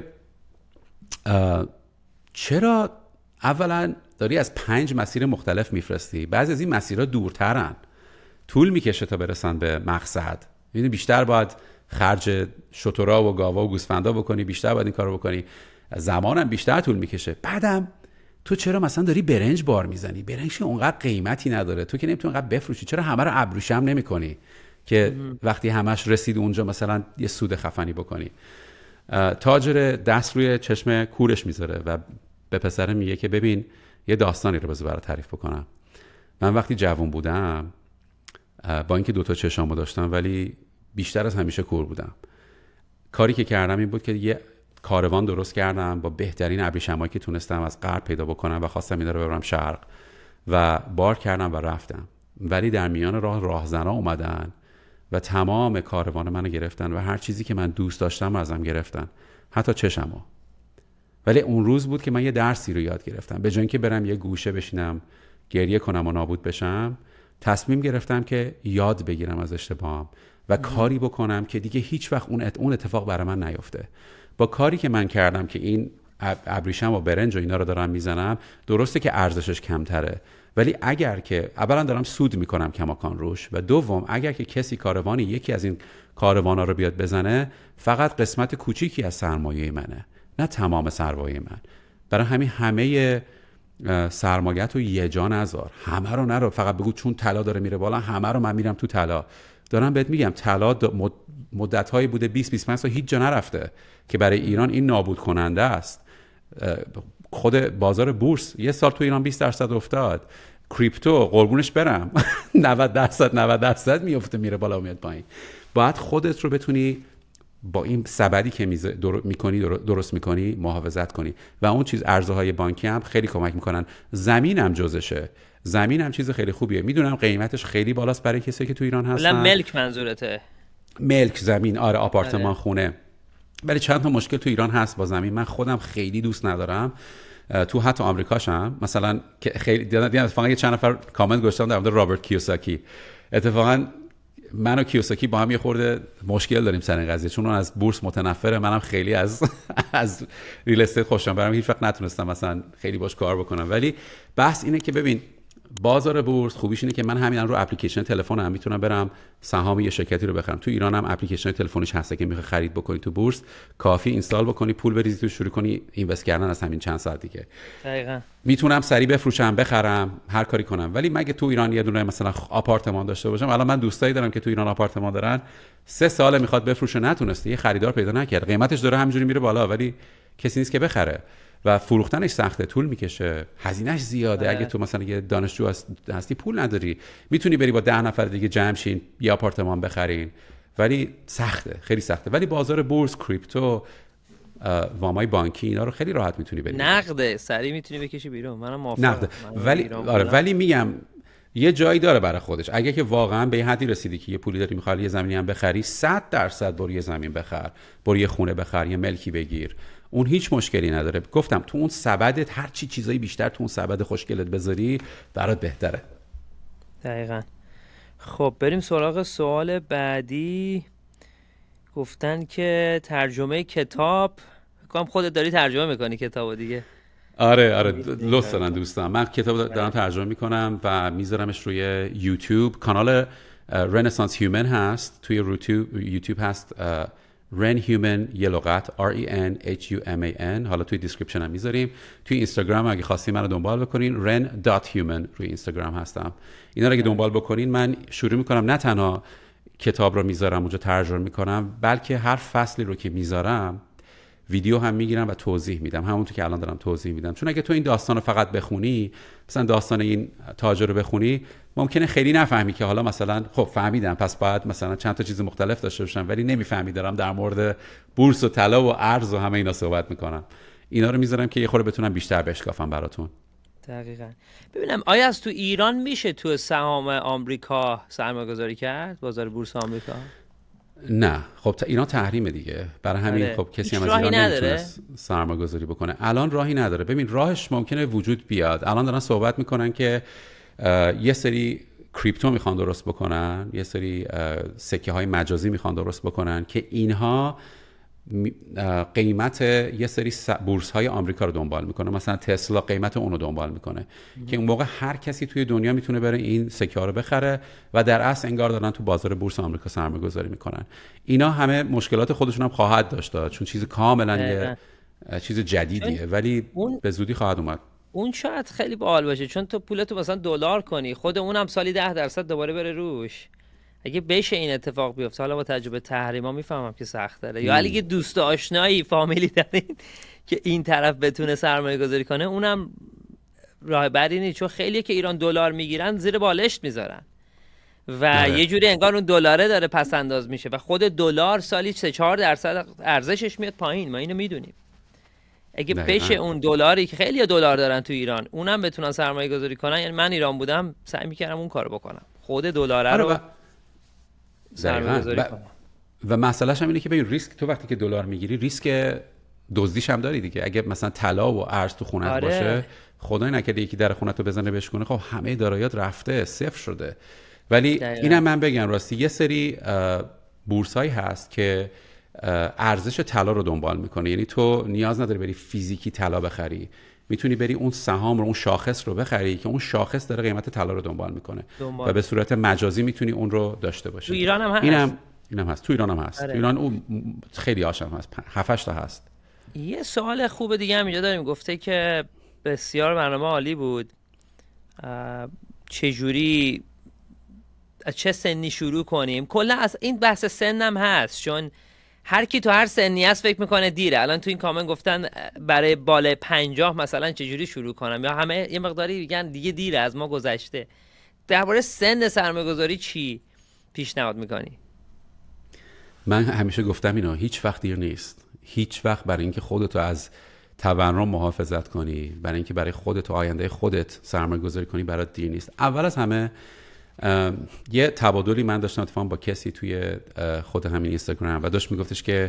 A: چرا اولا داری از پنج مسیر مختلف میفرستی؟ بعضی از این مسیرها دورترن، طول میکشه تا برسن به مقصد، یعنی بیشتر باید خرج شترا و گاوا و گوسفندا بکنی، بیشتر باید این کارو بکنی، زمانم بیشتر طول میکشه. بعدم تو چرا مثلا داری برنج بار میزنی؟ برنج اونقدر قیمتی نداره، تو که نمیتونی اونقدر بفروشی، چرا همه رو ابریشم نمیکنی؟ که وقتی همش رسید اونجا مثلا یه سود خفنی بکنی. تاجر دست روی چشم کورش میذاره و به پسره میگه که ببین یه داستانی رو بذار برات تعریف بکنم. من وقتی جوان بودم با اینکه دوتا چشامو داشتم ولی بیشتر از همیشه کور بودم. کاری که کردم این بود که یه کاروان درست کردم با بهترین ابریشمایی که تونستم از غرب پیدا بکنم و خواستم اینا رو ببرم شرق و بار کردم و رفتم. ولی در میان راه راهزنا اومدن و تمام کاروان منو گرفتن و هر چیزی که من دوست داشتم ازم گرفتن، حتی چشمو. ولی اون روز بود که من یه درسی رو یاد گرفتم. به جای اینکه برم یه گوشه بشینم گریه کنم و نابود بشم، تصمیم گرفتم که یاد بگیرم از اشتباهام و کاری بکنم که دیگه هیچ وقت اون اون اتفاق برای من نیفته. با کاری که من کردم که این ابریشم و برنج و اینا رو دارم میزنم، درسته که ارزشش کمتره، ولی اگر که اولا دارم سود میکنم کماکان روش و دوم اگر که کسی کاروانی یکی از این کاروانا رو بیاد بزنه، فقط قسمت کوچیکی از سرمایه منه، نه تمام سرمایه من. برای همین همه سرمایه‌ت رو یه جا نذار، همه رو نرو فقط بگو چون طلا داره میره بالا همه رو من میرم تو طلا. دارم بهت میگم طلا مدت‌هایی بوده بیست بیست و پنج سال هیچ جا نرفته که برای ایران این نابود کننده است. خود بازار بورس یه سال تو ایران بیست درصد افتاد، کریپتو قربونش برم نود درصد نود درصد میفته میره بالا و میاد پایین. باید خودت رو بتونی با این سبدی که میکنی درست میکنی محافظت کنی و اون چیز ارزهای بانکی هم خیلی کمک میکنن. زمین هم جزشه، زمین هم چیز خیلی خوبیه. میدونم قیمتش خیلی بالاست برای کسی که تو ایران هستن.
B: ولی ملک منظورته؟ ملک
A: زمین، آره آپارتمان، آره. خونه. ولی چند تا مشکل تو ایران هست با زمین. من خودم خیلی دوست ندارم. تو حتی آمریکاشم مثلا که خیلی دیدم اتفاقا یه چند نفر کامنت گذاشتن در مورد رابرت کیوساکی. اتفاقا من و کیوساکی با هم یه خورده مشکل داریم سر این قضیه، چون اون از بورس متنفره، منم خیلی از از ریل استیت خوشم برام، هیچ وقت نتونستم مثلا خیلی باش کار بکنم. ولی بحث اینه که ببین بازار بورس خوبیش اینه که من همین رو اپلیکیشن تلفنم میتونم برم سهام یه شرکتی رو بخرم. تو ایران هم اپلیکیشن تلفنیش هست که میخوای خرید بکنی تو بورس، کافی اینستال بکنی، پول بریزی تو، شروع کنی اینوست کردن از همین چند ساعت دیگه.
B: دقیقاً
A: میتونم سریع بفروشم، بخرم، هر کاری کنم. ولی مگه تو ایران یه دونه مثلا آپارتمان داشته باشم، الان من دوستایی دارم که تو ایران آپارتمان دارن، سه ساله میخواد بفروشه نتونسته، یه خریدار پیدا نکرد، قیمتش داره همینجوری میره بالا ولی کسی نیست که بخره و فروختنش سخته، طول میکشه، هزینه‌اش زیاده. اگه تو مثلا یه دانشجو هستی پول نداری، میتونی بری با ده نفر دیگه جمع شین یه آپارتمان بخرین، ولی سخته، خیلی سخته. ولی بازار بورس، کریپتو، وامای بانکی اینا رو خیلی راحت میتونی بری.
B: نقده سریع میتونی بکشی بیرون. منم موافقم.
A: نقده. ولی آره ولی میگم یه جایی داره برای خودش. اگه که واقعا به حدی رسیدی که یه پولی داری میخوای یه زمینی هم بخری، صد درصد برو یه زمین بخر، برو یه خونه بخر، یه ملکی بگیر، اون هیچ مشکلی نداره. گفتم تو اون سبدت هر چی چیزایی بیشتر تو اون سبد خوشگلت بذاری برات بهتره.
B: دقیقاً. خب بریم سراغ سوال بعدی. گفتن که ترجمه کتاب، فکر خودت داری ترجمه میکنی کتابو دیگه؟
A: آره آره لطف دارن دوستان. من کتاب دارم ترجمه میکنم و میذارمش روی یوتیوب. کانال رنسانس هیومن هست توی یوتیوب هست، رن هیومن یه لغت R E N H U M A N. حالا توی دیسکریپشن هم میذاریم. توی اینستاگرام اگه خواستین منو دنبال بکنین ren dot human روی اینستاگرام هستم. اینا رو اگه دنبال بکنین من شروع میکنم نه تنها کتاب رو میذارم اونجا ترجمه میکنم، بلکه هر فصلی رو که میذارم ویدیو هم میگیرم و توضیح میدم، همونطور که الان دارم توضیح میدم. چون اگه تو این داستان رو فقط بخونی، مثلا داستان این تاجر رو بخونی، ممکنه خیلی نفهمی که حالا مثلا خب فهمیدم پس باید مثلا چند تا چیز مختلف داشته باشم، ولی نمیفهمی دارم در مورد بورس و طلا و ارز و همه اینا صحبت میکنم. اینا رو میذارم که یه خورده بتونم بیشتر بشکافم براتون.
B: دقیقاً. ببینم آیا از تو ایران میشه تو سهام آمریکا سرمایه‌گذاری کرد، بازار بورس آمریکا؟
A: نه خب اینا تحریمه دیگه، برای همین آره. خب کسی هم از ایران نمیتونه سرمایه‌گذاری بکنه. الان راهی نداره. ببین راهش ممکنه وجود بیاد. الان دارن صحبت میکنن که یه سری کریپتو میخوان درست بکنن، یه سری سکه های مجازی میخوان درست بکنن که اینها قیمت یه سری بورس های آمریکا رو دنبال میکنه. مثلا تسلا قیمت اون رو دنبال میکنه که اون موقع هر کسی توی دنیا میتونه بره این سکه ها رو بخره و در اصل انگار دارن تو بازار بورس آمریکا سرمایه گذاری میکنن. اینا همه مشکلات خودشون هم خواهد داشت چون چیز کاملا یه چیز جدیدیه، ولی اون... به زودی خواهد اومد.
B: اون شاید خیلی باحال باشه چون تو پولتو مثلا دلار کنی، خود اونم سالی ده درصد دوباره بره روش. اگه بشه این اتفاق بیفته، حالا با تجربه تحریما میفهمم که سخت داره، یا اگه دوست آشنایی فامیلی دارین که این طرف بتونه سرمایه گذاری کنه، اونم راه بعدی نیست، چون خیلیه که ایران دلار میگیرن زیر بالشت میذارن و آره. یه جوری انگار اون دلاره داره پس انداز میشه و خود دلار سالی سه چهار درصد ارزشش میاد پایین، ما اینو میدونیم. اگه بشه اون دلاری که خیلی دلار دارن تو ایران اونم بتونن سرمایه گذاری کنن، یعنی من ایران بودم سعی میکردم اون کارو بکنم، خود دلاره
A: آره
B: رو
A: و...
B: سرمایه گذاری کنم.
A: و مسئلهش هم اینه که ببین ریسک، تو وقتی که دلار میگیری ریسک دزدیش هم داری دیگه. اگه مثلا طلا و ارز تو خونت آره. باشه، خدای نکرده یکی در خونت رو بزنه بشکنه، خب همه داراییات رفته، صفر شده. ولی اینم من بگم راستی یه سری بورسایی هست که ارزش طلا رو دنبال میکنه، یعنی تو نیاز نداری بری فیزیکی طلا بخری، میتونی بری اون سهام رو، اون شاخص رو بخری که اون شاخص داره قیمت طلا رو دنبال میکنه دنبال. و به صورت مجازی میتونی اون رو داشته باشی.
B: تو ایران هم هست.
A: اینم اینم هست. تو ایران هم هست. آره. تو ایران اون خیلی هاشم هست. هفت هشت تا هست.
B: یه سوال خوب دیگه هم اینجا داریم، گفته که بسیار برنامه عالی بود، چجوری از چه سنی شروع کنیم؟ کلا از این بحث سنم هست، چون هر کی تو هر سنی هست فکر میکنه دیره. الان تو این کامنت گفتن برای بالای پنجاه مثلا چجوری شروع کنم، یا همه یه مقداری میگن دیگه دیره، از ما گذشته. درباره سن سرمایه‌گذاری چی پیشنهاد میکنی؟
A: من همیشه گفتم اینا، هیچ وقت دیر نیست. هیچ وقت برای اینکه خودتو از تورم محافظت کنی، برای اینکه برای خودت و آینده خودت سرمایه‌گذاری کنی، برات دیر نیست. اول از همه یه تبادلی من داشتم اتفاقا با کسی توی خود همین اینستاگرام و داشت میگفتش که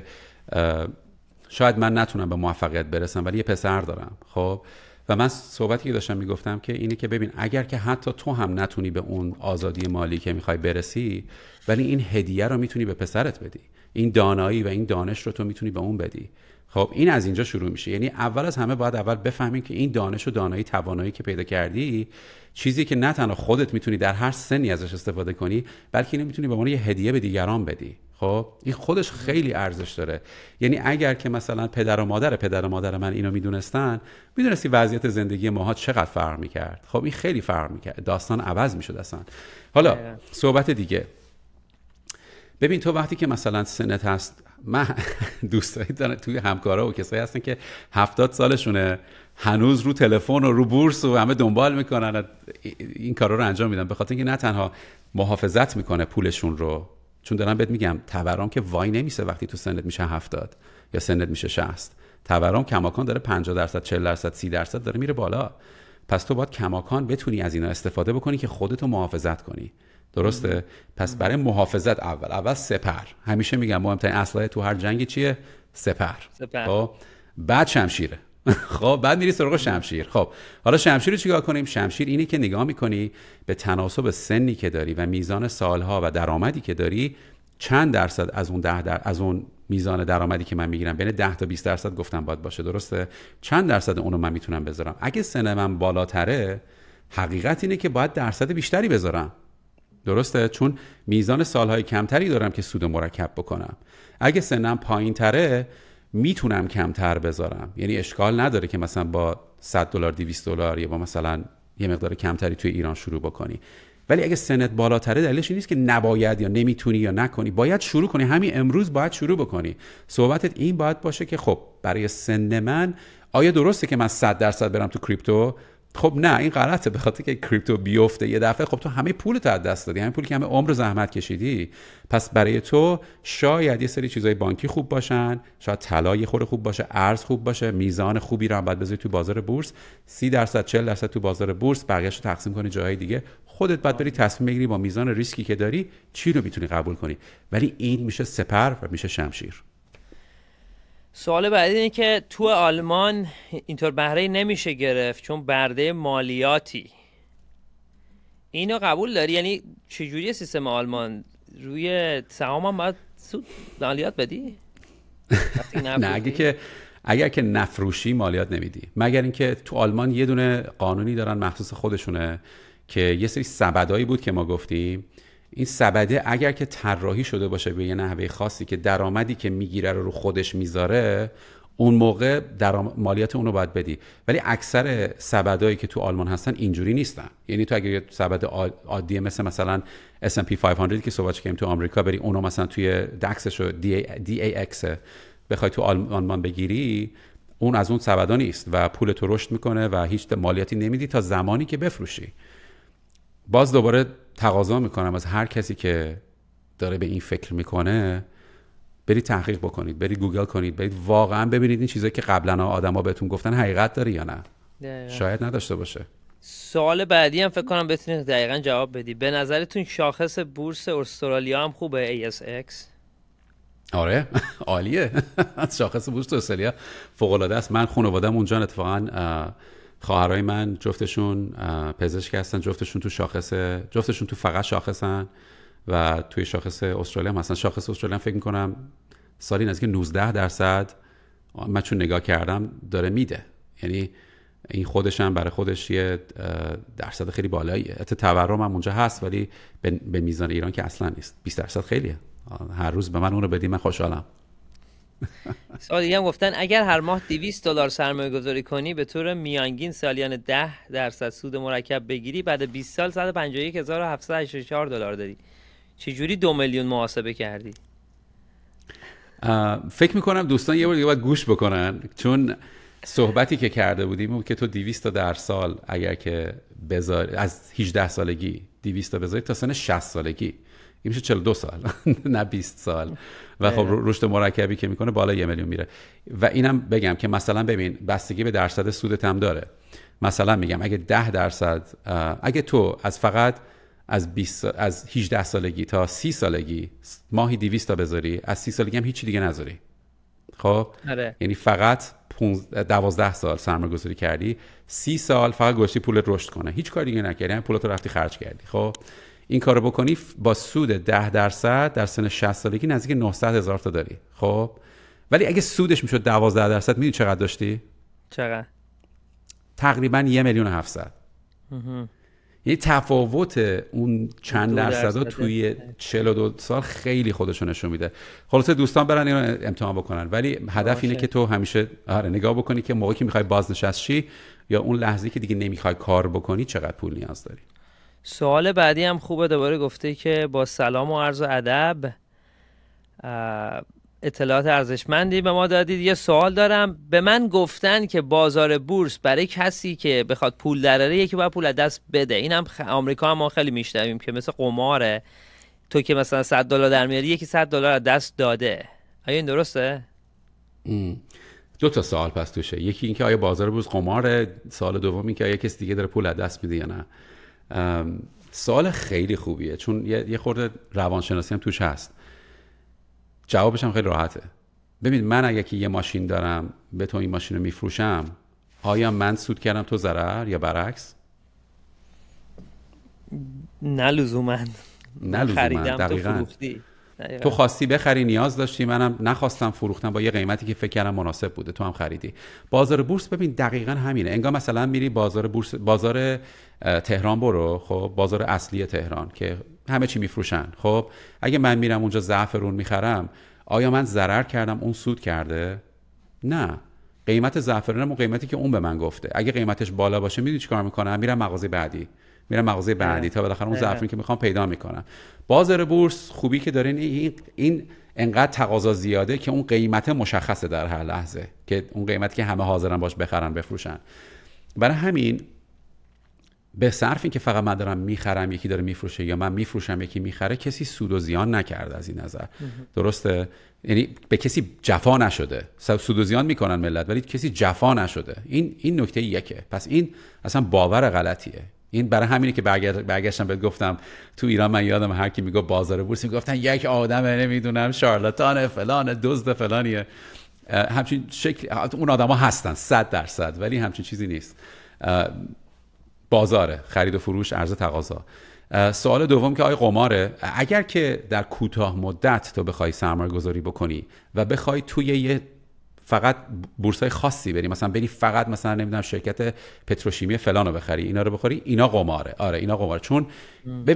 A: شاید من نتونم به موفقیت برسم ولی یه پسر دارم. خب و من صحبتی که داشتم میگفتم که اینه که ببین، اگر که حتی تو هم نتونی به اون آزادی مالی که میخوای برسی، ولی این هدیه رو میتونی به پسرت بدی، این دانایی و این دانش رو تو میتونی به اون بدی. خب این از اینجا شروع میشه. یعنی اول از همه باید اول بفهمی که این دانش و دانایی، توانایی که پیدا کردی، چیزی که نه تنها خودت میتونی در هر سنی ازش استفاده کنی، بلکه اینو میتونی به عنوان یه هدیه به دیگران بدی. خب این خودش خیلی ارزش داره. یعنی اگر که مثلا پدر و مادر پدر و مادر من اینو میدونستن، میدونستی وضعیت زندگی ماها چقدر فرق میکرد. خب این خیلی فرق میکرد، داستان عوض میشد اصلا. حالا صحبت دیگه، ببین تو وقتی که مثلا سنت هست، من دوستایی دارم توی همکارا و کسایی هستن که هفتاد سالشونه، هنوز رو تلفن و رو بورس و همه دنبال میکنن، این کارا رو انجام میدن، به خاطر اینکه نه تنها محافظت میکنه پولشون رو، چون دارم بهت میگم تورم که وای نمیسه وقتی تو سنت میشه هفتاد یا سنت میشه شصت. تورم کماکان داره پنجاه درصد، چهل درصد، سی درصد داره میره بالا. پس تو باید کماکان بتونی از اینا استفاده بکنی که خودتو محافظت کنی. درسته؟ پس برای محافظت اول اول سپر. همیشه میگم مهمترین اسلحه تو هر جنگی چیه؟ سپر. خب بعد شمشیره. خب بعد میری سراغ شمشیر. خب حالا شمشیر رو چیکار کنیم؟ شمشیر اینی که نگاه میکنی به تناسب سنی که داری و میزان سالها و درآمدی که داری، چند درصد از اون ده در... از اون میزان درآمدی که من میگیرم، بین ده تا بیست درصد گفتم باید باشه. درسته؟ چند درصد اونو من میتونم بذارم؟ اگه سن من بالاتره، حقیقت اینه که باید درصد بیشتری بذارم. درسته؟ چون میزان سالهای کمتری دارم که سود مرکب بکنم. اگه سنم پایین تره، میتونم کمتر بذارم. یعنی اشکال نداره که مثلا با صد دلار دویست دلار یا با مثلا یه مقدار کمتری توی ایران شروع بکنی. ولی اگه سنت بالاتره، دلیلش نیست که نباید یا نمیتونی یا نکنی. باید شروع کنی، همین امروز باید شروع بکنی. صحبتت این باید باشه که خب برای سن من آیا درسته که من صد درصد برم تو کریپتو؟ خب نه، این غلطه، به خاطر که کریپتو بیفته یه دفعه، خب تو همه پولت از دست دادی، همه پولی که همه عمر زحمت کشیدی. پس برای تو شاید یه سری چیزای بانکی خوب باشن، شاید طلا یه خورده خوب باشه، ارز خوب باشه، میزان خوبی رو هم بعد بذاری تو بازار بورس، سی درصد چهل درصد تو بازار بورس، بقیه‌شو تقسیم کنی جاهای دیگه. خودت بعد بری تصمیم بگیری با میزان ریسکی که داری چی رو میتونی قبول کنی. ولی این میشه سپر و میشه شمشیر.
B: سوال بعدی اینه که تو آلمان اینطور بهره نمیشه گرفت چون برده مالیاتی. اینو قبول داری؟ یعنی چجوری سیستم آلمان؟ روی سهام هم باید سود مالیات بدی؟
A: نه، اگه که اگر که نفروشی مالیات نمیدی، مگر اینکه تو آلمان یه دونه قانونی دارن مخصوص خودشونه که یه سری سبدایی بود که ما گفتیم، این سبده اگر که طراحی شده باشه به یه نحوه خاصی که درآمدی که میگیره رو رو خودش میذاره، اون موقع در مالیات اونو باید بدی. ولی اکثر سبدایی که تو آلمان هستن اینجوری نیستن. یعنی تو اگه سبد عادی مثل مثلا اس اند پی پانصد که صحبتش کردیم تو آمریکا بری اونو مثلا توی دکسش رو دی ای اکس بخوای تو آلمان بگیری، اون از اون سبدا نیست و پول تو رشد میکنه و هیچ مالیاتی نمیدی تا زمانی که بفروشی. باز دوباره تقاضا میکنم از هر کسی که داره به این فکر میکنه برید تحقیق بکنید، برید گوگل کنید، برید واقعا ببینید این چیزایی که قبلا آدما بهتون گفتن حقیقت داره یا نه. دقیقا. شاید نداشته باشه.
B: سوال بعدی هم فکر کنم بتونید دقیقاً جواب بدی. به نظرتون شاخص بورس استرالیا هم خوبه ای اس ایکس؟
A: آره عالیه. شاخص بورس استرالیا فوق العاده است. من خانواده‌ام اونجا، اتفاقا خواهرای من جفتشون پزشک هستن، جفتشون تو شاخص جفتشون تو فقط شاخصن و توی شاخص استرالیا هم هستن. شاخص استرالیا فکر می‌کنم سالی نزدیک نوزده درصد من چون نگاه کردم داره میده. یعنی این خودش هم برای خودش یه درصد خیلی بالاییه. البته تورم هم اونجا هست ولی به میزان ایران که اصلا نیست. بیست درصد خیلیه. هر روز به من اون رو بدی من خوشحالم.
B: سوال دیگه هم گفتن اگر هر ماه دویست دلار سرمایه گذاری کنی به طور میانگین سالیان ده درصد سود مرکب بگیری، بعد بیست سال صد و پنجاه و یک هزار و هفتصد و هشتاد و چهار دلار داری. چجوری دو میلیون محاسبه کردی؟
A: فکر میکنم دوستان یه بار دیگه باید گوش بکنن، چون صحبتی که کرده بودیم بود که تو دویست تا در سال اگر که بذار از هجده سالگی دویست تا بذاری تا سن شصت سالگی، این میشه چهل و دو سال نه بیست سال و خب رشد مرکبی که میکنه بالا یه میلیون میره. و اینم بگم که مثلا ببین بستگی به درصد سودت هم داره. مثلا میگم اگه ده درصد اگه تو از فقط از بیست از هجده سالگی تا سی سالگی ماهی دویست تا بذاری، از سی سالگی هم هیچی دیگه نذاری، خب
B: آره.
A: یعنی فقط دوازده سال سرمایه گذاری کردی، سی سال فقط گذاشتی پولت رشد کنه، هیچ کار دیگه نکردی، یعنی پولت رو رفتی خرج کردی. خب این کارو بکنی با سود ده درصد در سن شصت سالگی نزدیک نهصد هزار تا داری. خب ولی اگه سودش میشد دوازده درصد میدونی چقدر داشتی؟
B: چقدر؟
A: تقریبا یک میلیون و هفتصد. یعنی تفاوت اون چند درصد توی چهل و دو سال خیلی خودشو نشون میده. خلاصه دوستان برن اینو امتحان بکنن، ولی هدف اینه که تو همیشه آره نگاه بکنی که موقعی که میخوای بازنشست شی یا اون لحظه‌ای که دیگه نمیخوای کار بکنی چقدر پول نیاز داری.
B: سوال بعدی هم خوبه، دوباره گفته که با سلام و عرض و ادب اطلاعات ارزشمندی به ما دادید. یه سوال دارم. به من گفتن که بازار بورس برای کسی که بخواد پول دراره یکی باید پول از دست بده. اینم خ... آمریکا هم ما خیلی میشنویم که مثل قماره، تو که مثلا صد دلار در میاری یکی صد دلار از دست داده. آیا این درسته؟
A: ام. دو تا سوال پس توشه. یکی اینکه آیا بازار بورس قماره، سوال دوم اینکه آیا کسی دیگه داره پول از دست میده یا نه. سوال خیلی خوبیه چون یه, یه خورده روانشناسی هم توش هست. جوابش هم خیلی راحته. ببین من اگه که یه ماشین دارم به تو این ماشین رو میفروشم، آیا من سود کردم تو ضرر یا برعکس؟
B: نه لزوما.
A: نه لزوما. دقیقاً. تو خواستی بخری، نیاز داشتی، منم نخواستم فروختم با یه قیمتی که فکر کردم مناسب بوده، تو هم خریدی. بازار بورس ببین دقیقاً همینه. انگار مثلا میری بازار بورس، بازار تهران برو، خب بازار اصلی تهران که همه چی میفروشن. خب اگه من میرم اونجا زعفرون میخرم، آیا من ضرر کردم اون سود کرده؟ نه. قیمت زعفرونم اون قیمتی که اون به من گفته. اگه قیمتش بالا باشه میدونی چیکار میکنم؟ میرم مغازه بعدی. میرم مغازه بعدی تا بالاخره اون زعفرونی که میخوام پیدا میکنم. بازار بورس خوبی که داره این این انقدر تقاضا زیاده که اون قیمت مشخصه در هر لحظه، که اون قیمتی که همه حاضرن باش بخرن بفروشن. برای همین به صرف این که فقط من دارم میخرم یکی داره میفروشه یا من میفروشم یکی میخره، کسی سود و زیان نکرده از این نظر. درسته؟ یعنی به کسی جفا نشده. سود و زیان میکنن ملت ولی کسی جفا نشده. این این نکته یکه. پس این اصلا باور غلطیه. این برای همینه که برگشتم بهت گفتم تو ایران من یادم هر کی میگه بازار بورس میگفتن یک آدمه نمیدونم شارلاتان فلان دزد فلانیه. همچین شکل اون آدما هستن صد درصد، ولی همچین چیزی نیست. بازاره، خرید و فروش، عرضه تقاضا. سوال دوم که آیا قماره؟ اگر که در کوتاه مدت تو بخوای سرمایه گذاری بکنی و بخوای توی یه فقط بورسای خاصی بری، مثلا بری فقط مثلا نمیدونم شرکت پتروشیمی فلانو بخری، اینا رو بخوری، اینا قماره. آره اینا قماره. چون ببین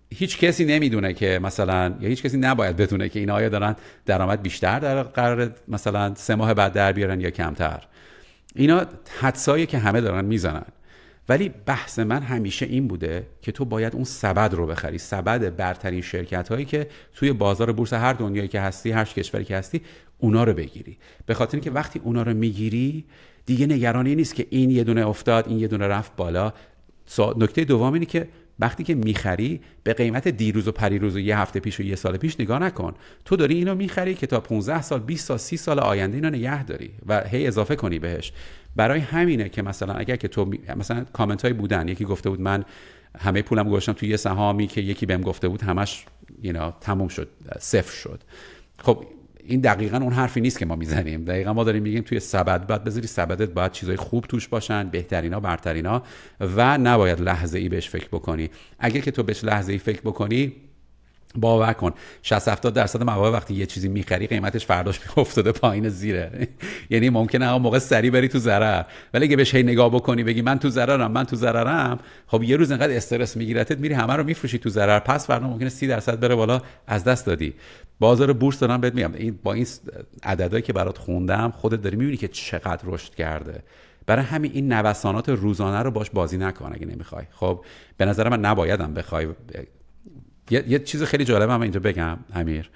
A: هیچ کسی نمیدونه که مثلا، یا هیچ کسی نباید بدونه که این آیا دارن درآمد بیشتر در قرار مثلا سه ماه بعد در بیارن یا کمتر. اینا حدسایی که همه دارن میزنن، ولی بحث من همیشه این بوده که تو باید اون سبد رو بخری، سبد برترین شرکت هایی که توی بازار بورس هر دنیایی که هستی، هر کشوری که هستی، اونا رو بگیری. به خاطر اینکه وقتی اونا رو میگیری دیگه نگرانی نیست که این یه دونه افتاد، این یه دونه رفت بالا. نکته دوم اینه که وقتی که میخری به قیمت دیروز و پریروز و یه هفته پیش و یه سال پیش نگاه نکن. تو داری اینو میخری که تا پانزده سال، بیست سال، سی سال آینده اینو نگه داری و هی اضافه کنی بهش. برای همینه که مثلا اگر که تو مثلا کامنت های بودن، یکی گفته بود من همه پولم گذاشتم توی یه سهامی که یکی بهم گفته بود همش اینا تموم شد، صفر شد. خب این دقیقاً اون حرفی نیست که ما میزنیم. دقیقاً ما داریم میگیم توی سبد باید بذاری، سبدت باید چیزای خوب توش باشن، بهترینا، برترینا، و نباید لحظه ای بهش فکر بکنی. اگه که تو بهش لحظه ای فکر بکنی، باور کن شصت هفتاد درصد مواقع وقتی یه چیزی میخری قیمتش فرداش افتاده پایین زیره. یعنی ممکنه اون موقع سری بری تو ضرر، ولی اگه بهش هی نگاه بکنی بگی من تو ضررم من تو ضررم، خب یه روز انقدر استرس میگیرتت میری همه رو میفروشی تو ضرر، پس فردا ممکنه سی درصد بره بالا، از دست دادی. بازار بورس دارم بهت میگم، این با این عددایی که برات خوندم خودت داری میبینی که چقدر رشد کرده. برای همین این نوسانات روزانه رو باش بازی نکن اگه نمیخوای. خب به نظر من نبایدم بخوای. یه, یه چیز خیلی جالب هم اینجا بگم امیر،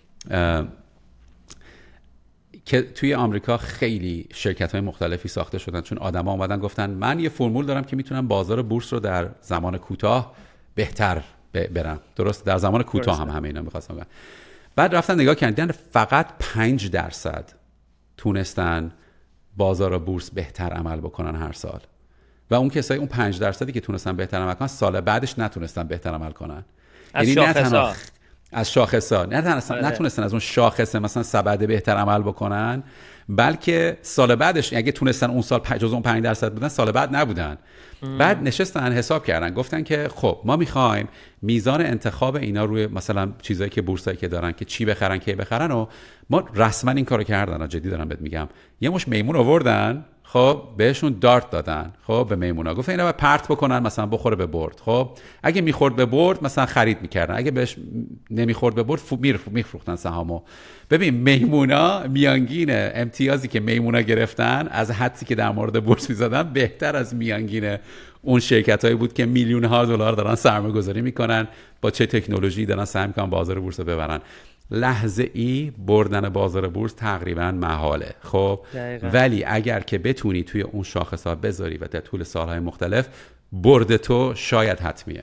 A: که توی آمریکا خیلی شرکت‌های مختلفی ساخته شدن چون آدم‌ها اومدن گفتن من یه فرمول دارم که میتونم بازار بورس رو در زمان کوتاه بهتر برم. درست، در زمان کوتاه هم همه اینا می‌خواستم بگم. بعد رفتن نگاه کردن فقط پنج درصد تونستن بازار بورس بهتر عمل بکنن هر سال، و اون کسایی اون پنج درصدی که تونستن بهتر عمل کنن سال بعدش نتونستن بهتر عمل کنن.
B: از یعنی شاخصا
A: از شاخصا نه تنها نتونستن از اون شاخص مثلا سبد بهتر عمل بکنن، بلکه سال بعدش اگه تونستن اون سال جز اون پنج درصد بودن، سال بعد نبودن. ام. بعد نشستن حساب کردن، گفتن که خب ما میخوایم میزان انتخاب اینا روی مثلا چیزایی که بورسایی که دارن که چی بخرن کی بخرن، و ما رسما این کارو کردن. جدی دارم بهت میگم. یه مش میمون آوردن، خب بهشون دارت دادن، خب به میمونا گفتن اینا باید پرت بکنن مثلا بخوره به برد. خب اگه میخورد به برد مثلا خرید میکردن، اگه بهش نمیخورد به برد میفروختن سهامو. ببین میمونا میانگین امتیازی که میمونا گرفتن از حدسی که در مورد بورس میزدن بهتر از میانگین اون شرکتایی بود که میلیون ها دلار دارن سرمایه گذاری میکنن، با چه تکنولوژی دارن سعی میکنن بازار بورس رو ببرن. لحظه ای بردن بازار بورس تقریبا محاله. خب دقیقا. ولی اگر که بتونی توی اون شاخص ها بذاری و در طول سالهای مختلف، برد تو شاید حتمیه.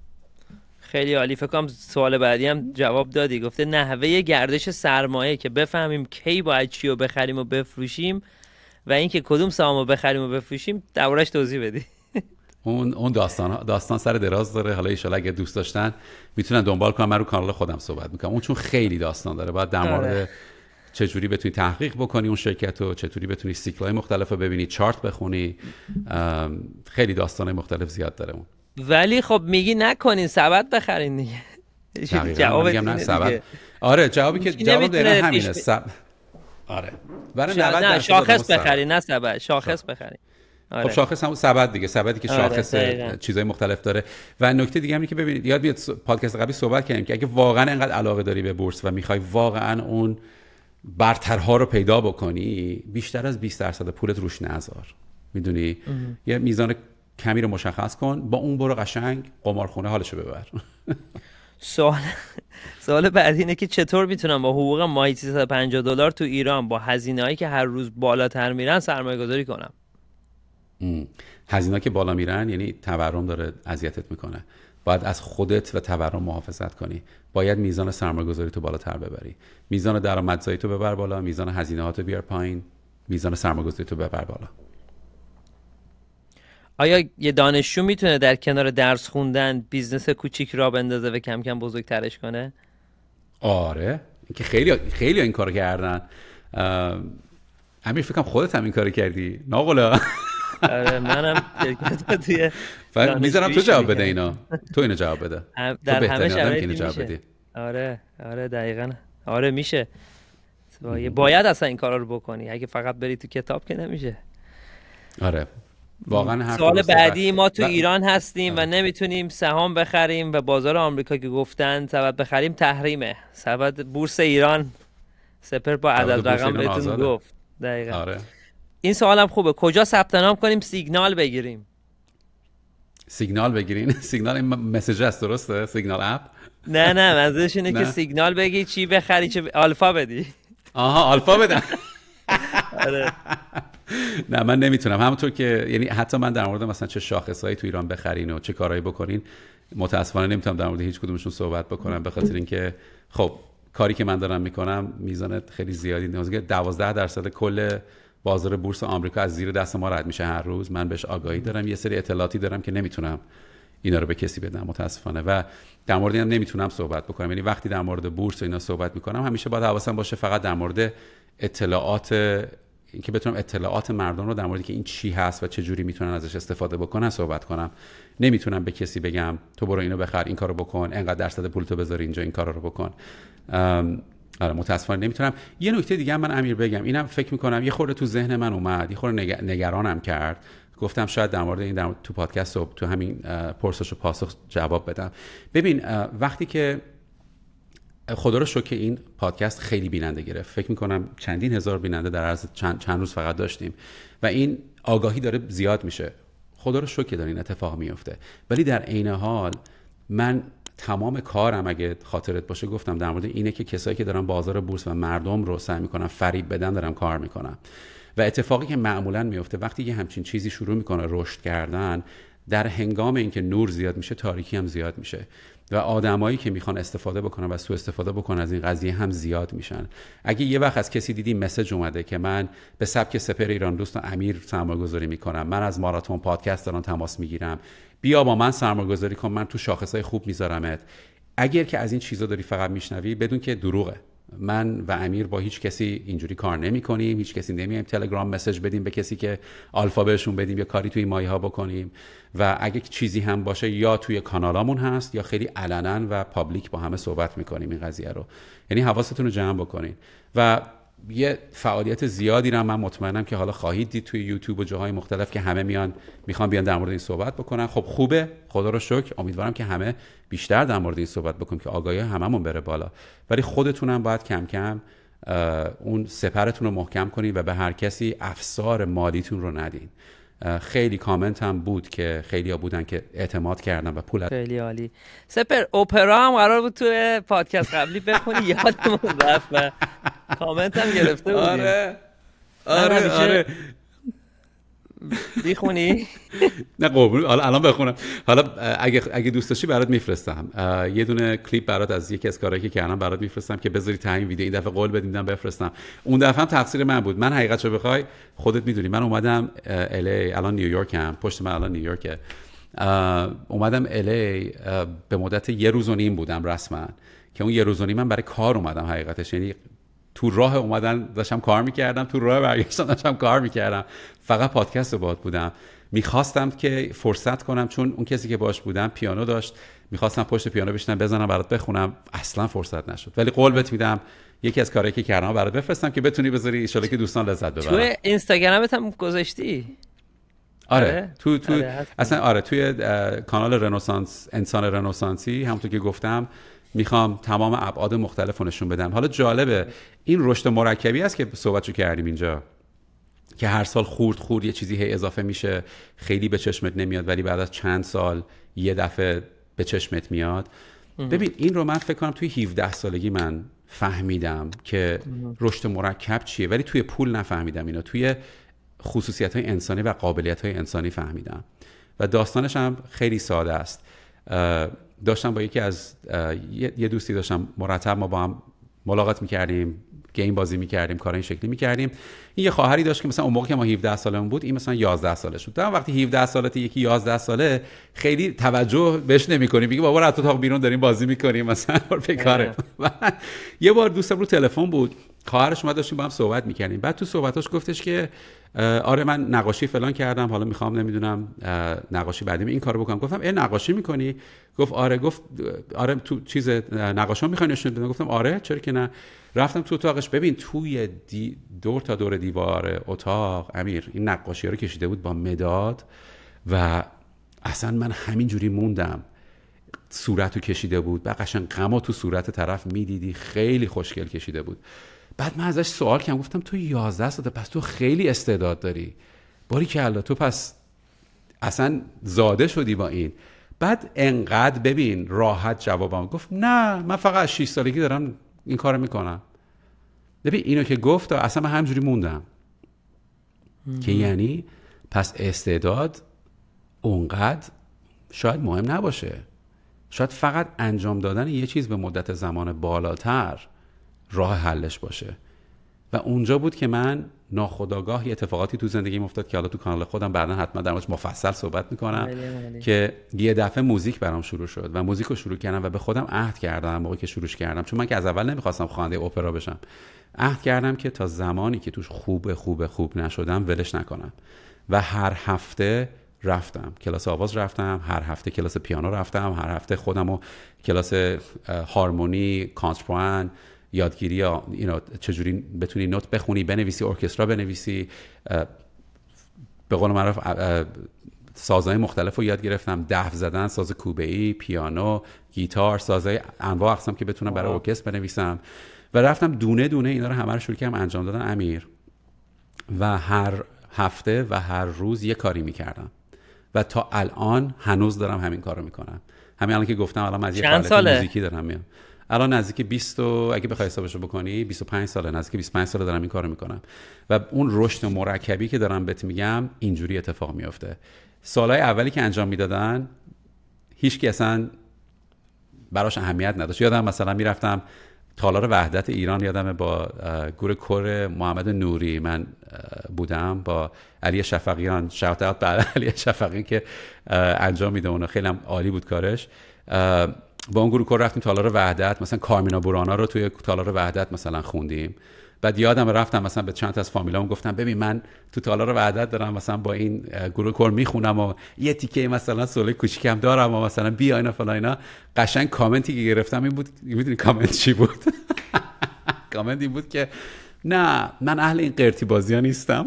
B: خیلی عالی. فکر کنم سوال بعدی هم جواب دادی. گفته نحوه گردش سرمایه که بفهمیم کی باید چی رو بخریم و بفروشیم و اینکه کدوم سهام رو بخریم و بفروشیم دربارش توضیح بدی.
A: اون اون داستان داستان سر دراز داره. حالا ان شاءالله اگه دوست داشتن میتونن دنبال کنن، من رو کانال خودم صحبت میکنم. اون چون خیلی داستان داره، باید در مورد چجوری بتونی تحقیق بکنی اون شرکت رو، چطوری بتونی سیکل‌های مختلف رو ببینی، چارت بخونی، خیلی داستان‌های مختلف زیاد داره اون.
B: ولی خب میگی نکنین، سبد بخرین دیگه.
A: جواب نه سبد. آره جوابی که جواب داره همینه. سب... آره برای نود
B: نه شاخص بخرین نه سبد، شاخص بخرین.
A: آره. خب شاخص همون سبد دیگه، سبدی که شاخص آره چیزای مختلف داره. و نکته دیگه هم اینه که ببینید، یاد بیاد پادکست قبلی صحبت کردیم که اگه واقعا اینقدر علاقه داری به بورس و میخوای واقعا اون برترها رو پیدا بکنی، بیشتر از بیست درصد پولت روش نذار. میدونی یه میزان کمی رو مشخص کن، با اون برو قشنگ قمارخونه حالشو ببر.
B: سوال سوال بعدی اینه که چطور میتونم با حقوق ماهی سیصد و پنجاه دلار تو ایران با هزینه‌هایی که هر روز بالاتر میرن سرمایه‌گذاری کنم؟
A: هزینه‌ها که بالا میرن یعنی تورم داره اذیتت میکنه. باید از خودت و تورم محافظت کنی. باید میزان سرمایه‌گذاری تو بالاتر ببری. میزان درآمدزایی تو ببر بالا، میزان هزینه‌هات بیار پایین، میزان سرمایه‌گذاری تو ببر بالا.
B: آیا یه دانشجو میتونه در کنار درس خوندن بیزنس کوچیک را بندازه و کم کم بزرگترش کنه؟
A: آره، که خیلی خیلی این کارو کردن. امیر فکر کنم خودت هم این کارو کردی. ناقلا.
B: آره منم شرکت توی
A: میذارم تو جواب بده اینا. تو اینو جواب بده.
B: در همه شرایط میشه. آره آره دقیقاً. آره میشه. باید اصلا این کارا رو بکنی. اگه فقط بری تو کتاب که نمیشه.
A: آره. واقعا حرف
B: سال
A: درسته.
B: بعدی ما تو
A: و...
B: ایران هستیم و نمیتونیم سهام بخریم و بازار آمریکا که گفتن سبد بخریم تحریمه. سبد بورس ایران سپر با عدد رقم بهتون گفت. دقیقاً.
A: آره.
B: این سوالم خوبه، کجا ثبت نام کنیم سیگنال بگیریم؟
A: سیگنال بگیرین؟ سیگنال این مسیج است، درسته؟ سیگنال اپ؟
B: نه نه منظورش اینه که سیگنال بگی چی بخری، چه آلفا بدی.
A: آها آلفا بدم.
B: آره.
A: نه من نمیتونم، همونطور که یعنی حتی من در مورد مثلا چه شاخصایی تو ایران بخرین و چه کارهایی بکنین متاسفانه نمیتونم در مورد هیچ کدومشون صحبت بکنم، به خاطر اینکه خب کاری که من دارم میکنم میزان خیلی زیادی نزدیک دوازده درصد کل بازار بورس آمریکا از زیر دست ما رد میشه هر روز. من بهش آگاهی دارم، یه سری اطلاعاتی دارم که نمیتونم اینا رو به کسی بدم متاسفانه، و در مورد اینم نمیتونم صحبت بکنم. یعنی وقتی در مورد بورس و اینا صحبت میکنم همیشه باید حواسم باشه فقط در مورد اطلاعات، اینکه بتونم اطلاعات مردم رو در موردی که این چی هست و چه جوری میتونن ازش استفاده بکنن صحبت کنم. نمیتونم به کسی بگم تو برو اینو بخر، این کارو بکن، انقدر درصد پولتو بذار اینجا، این کارا رو بکن. آره متاسفانه نمیتونم. یه نکته دیگه هم من امیر بگم، اینم فکر میکنم یه خورده تو ذهن من اومد، یه خورده نگ... نگرانم کرد. گفتم شاید در مورد این در... تو پادکست و تو همین پرسش و پاسخ جواب بدم. ببین وقتی که خدا رو شکر این پادکست خیلی بیننده گرفت، فکر میکنم چندین هزار بیننده در عرض چند, چند روز فقط داشتیم و این آگاهی داره زیاد میشه. خدا رو شکر داره این اتفاق میفته، ولی در عین حال من تمام کارم اگه خاطرت باشه گفتم در مورد اینه که کسایی که دارن بازار بورس و مردم رو سعی میکنن فریب بدن دارم کار میکنم. و اتفاقی که معمولا میفته وقتی یه همچین چیزی شروع میکنه رشد کردن، در هنگام اینکه نور زیاد میشه تاریکی هم زیاد میشه و آدمایی که میخوان استفاده بکنن و سوء استفاده بکنن از این قضیه هم زیاد میشن. اگه یه وقت از کسی دیدی مسیج اومده که من به سبک سپر ایران دوست و امیر سرمایه‌گذاری میکنم، من از ماراتون پادکست دارم تماس میگیرم، بیا با من سرمایه‌گذاری کن، من تو شاخصای خوب میذارمت. اگر که از این چیزا داری فقط میشنوی بدون که دروغه. من و امیر با هیچ کسی اینجوری کار نمی کنیم، هیچ کسی نمیایم تلگرام مسیج بدیم به کسی که آلفا بهشون بدیم یا کاری توی مایه ها بکنیم. و اگه چیزی هم باشه یا توی کانالامون هست یا خیلی علنا و پابلیک با همه صحبت میکنیم این قضیه رو. یعنی حواستون رو جمع بکنین. و یه فعالیت زیادی رو من مطمئنم که حالا خواهید دید توی یوتیوب و جاهای مختلف که همه میان میخوان بیان در مورد این صحبت بکنن. خب خوبه، خدا رو شکر، امیدوارم که همه بیشتر در مورد این صحبت بکنیم که آگاهی هممون بره بالا. ولی خودتونم باید کم کم اون سپرتون رو محکم کنین و به هر کسی افسار مالیتون رو ندین. خیلی کامنت هم بود که خیلی ها بودن که اعتماد کردن و پول.
B: خیلی عالی. سپر اپرا هم قرار بود توی پادکست قبلی بخونی یادمون رفت و کامنت هم گرفته بودیم.
A: آره آره آره
B: میخونی؟
A: نه قربون، حالا الان بخونم. حالا اگه اگه دوست داشتی برات میفرستم یه دونه کلیپ برات از یکی از کارهایی که کردم برات میفرستم که بذاری تایم ویدیو. این دفعه قول بدیدم بفرستم، اون دفعه هم تقصیر من بود. من حقیقتشو بخوای خودت میدونی من اومدم ال ای، الان نیویورکم، پشت من الان نیویورکه. اومدم ال ای به مدت یه روز و نیم بودم رسما، که اون یه روز و نیم من برای کار اومدم حقیقتش. یعنی تو راه اومدن داشتم کار میکردم، تو راه برگشتن داشتم کار میکردم، فقط پادکست رو باد بودم. میخواستم که فرصت کنم چون اون کسی که باش بودم پیانو داشت، میخواستم پشت پیانو بشینم بزنم برات بخونم، اصلا فرصت نشد. ولی قول بهت میدم یکی از کارهایی که کردم برات بفرستم که بتونی بذاری ان شاءالله که دوستان لذت ببرن.
B: تو اینستاگرامت هم گذاشتی؟
A: آره, آره. تو تو آره اصلا آره توی کانال رنسانس انسان رنسانسی همونطور که گفتم میخوام تمام ابعاد مختلف رو نشون بدم. حالا جالبه این رشد مرکبی است که صحبتشو کردیم اینجا، که هر سال خورد خورد یه چیزی هی اضافه میشه، خیلی به چشمت نمیاد ولی بعد از چند سال یه دفعه به چشمت میاد. ببین این رو من فکر کنم توی هفده سالگی من فهمیدم که رشد مرکب چیه، ولی توی پول نفهمیدم اینو، توی خصوصیت‌های انسانی و قابلیت‌های انسانی فهمیدم. و داستانش هم خیلی ساده است. داشتم با یکی از یه دوستی داشتم مرتب ما با هم ملاقات میکردیم، گیم بازی میکردیم، کارا این شکلی میکردیم. این یه خواهری داشت که مثلا اون موقع که ما هفده سالمون بود این مثلا یازده سالش بود. در وقتی هفده سالته یکی یازده ساله خیلی توجه بهش نمی‌کنی، میگه بابا رات اتاق بیرون داریم بازی میکنیم مثلا به کاره. یه بار دوستم رو تلفن بود، خواهرش اومد داشتیم با هم صحبت میکردیم. بعد تو صحبتاش گفتش که آره من نقاشی فلان کردم، حالا میخوام نمیدونم نقاشی بعدی این کارو بکنم. گفتم ای نقاشی میکنی؟ گفت آره. گفت آره تو چیز نقاشی میخوای نشون بدم؟ گفتم آره چرا که نه. رفتم تو اتاقش. ببین توی دی دور تا دور دیوار اتاق امیر این نقاشی ها رو کشیده بود با مداد و اصلا من همین جوری موندم. صورتو کشیده بود، بعد قشنگ غما تو صورت طرف میدیدی، خیلی خوشگل کشیده بود. بعد من ازش سوال کردم، گفتم تو یازده ساله، پس تو خیلی استعداد داری، باری که الله تو پس اصلا زاده شدی با این. بعد انقدر ببین راحت جوابم گفت نه من فقط از شش سالگی دارم این کارو میکنم. ببین اینو که گفت اصلا من همجوری موندم که یعنی پس استعداد اونقدر شاید مهم نباشه، شاید فقط انجام دادن یه چیز به مدت زمان بالاتر راه حلش باشه. و اونجا بود که من ناخودآگاه یه اتفاقاتی تو زندگیم افتاد که حالا تو کانال خودم بعدا حتما در موردش مفصل صحبت میکنم. که یه دفعه موزیک برام شروع شد و موزیک رو شروع کردم و به خودم عهد کردم موقعی که شروعش کردم، چون من که از اول نمیخواستم خواننده اپرا بشم، عهد کردم که تا زمانی که توش خوب خوب خوب نشدم ولش نکنم. و هر هفته رفتم کلاس آواز، رفتم هر هفته کلاس پیانو، رفتم هر هفته خودمو کلاس هارمونی، کانترپوان، یادگیری اینا چجوری بتونی نوت بخونی، بنویسی، ارکسترا بنویسی، به قول معروف سازهای مختلف رو یاد گرفتم، دف زدن، ساز کوبه‌ای، پیانو، گیتار، سازهای انواع اقسام که بتونم برای ارکستر بنویسم. و رفتم دونه دونه اینا رو همه رو شروع کردم انجام دادن امیر. و هر هفته و هر روز یه کاری میکردم و تا الان هنوز دارم همین کارو میکنم. همین الان که گفتم الان از یه فعالیت موزیکی دارم میام، الان نزدیک بیست و اگه بخوای حسابشو بکنی بیست و پنج ساله، نزدیک بیست و پنج ساله دارم این کارو میکنم. و اون رشد مرکبی که دارم بهت میگم اینجوری اتفاق میفته. سالهای اولی که انجام میدادن هیچ کی اصلا براش اهمیت نداشت. یادم مثلا میرفتم تالار وحدت ایران، یادمه با گروه کور محمد نوری من بودم با علی شفقیان، شاوت اوت به علی شفقی که انجام میده، اون خیلی هم عالی بود کارش. با اون گروه کور رفتیم تالار وحدت، مثلا کارمینا بورانا رو توی تالار وحدت مثلا خوندیم. بعد یادم رفتم مثلا به چند تا از فامیلام گفتم ببین من تو تالار وحدت دارم مثلا با این گروه کور میخونم و یه تیکه مثلا سوله کوچیکم دارم و مثلا بیا اینا فلان اینا. قشنگ کامنتی که گرفتم این بود، میدونی کامنت چی بود؟ کامنت این بود که نه من اهل این قرتی بازی ها نیستم.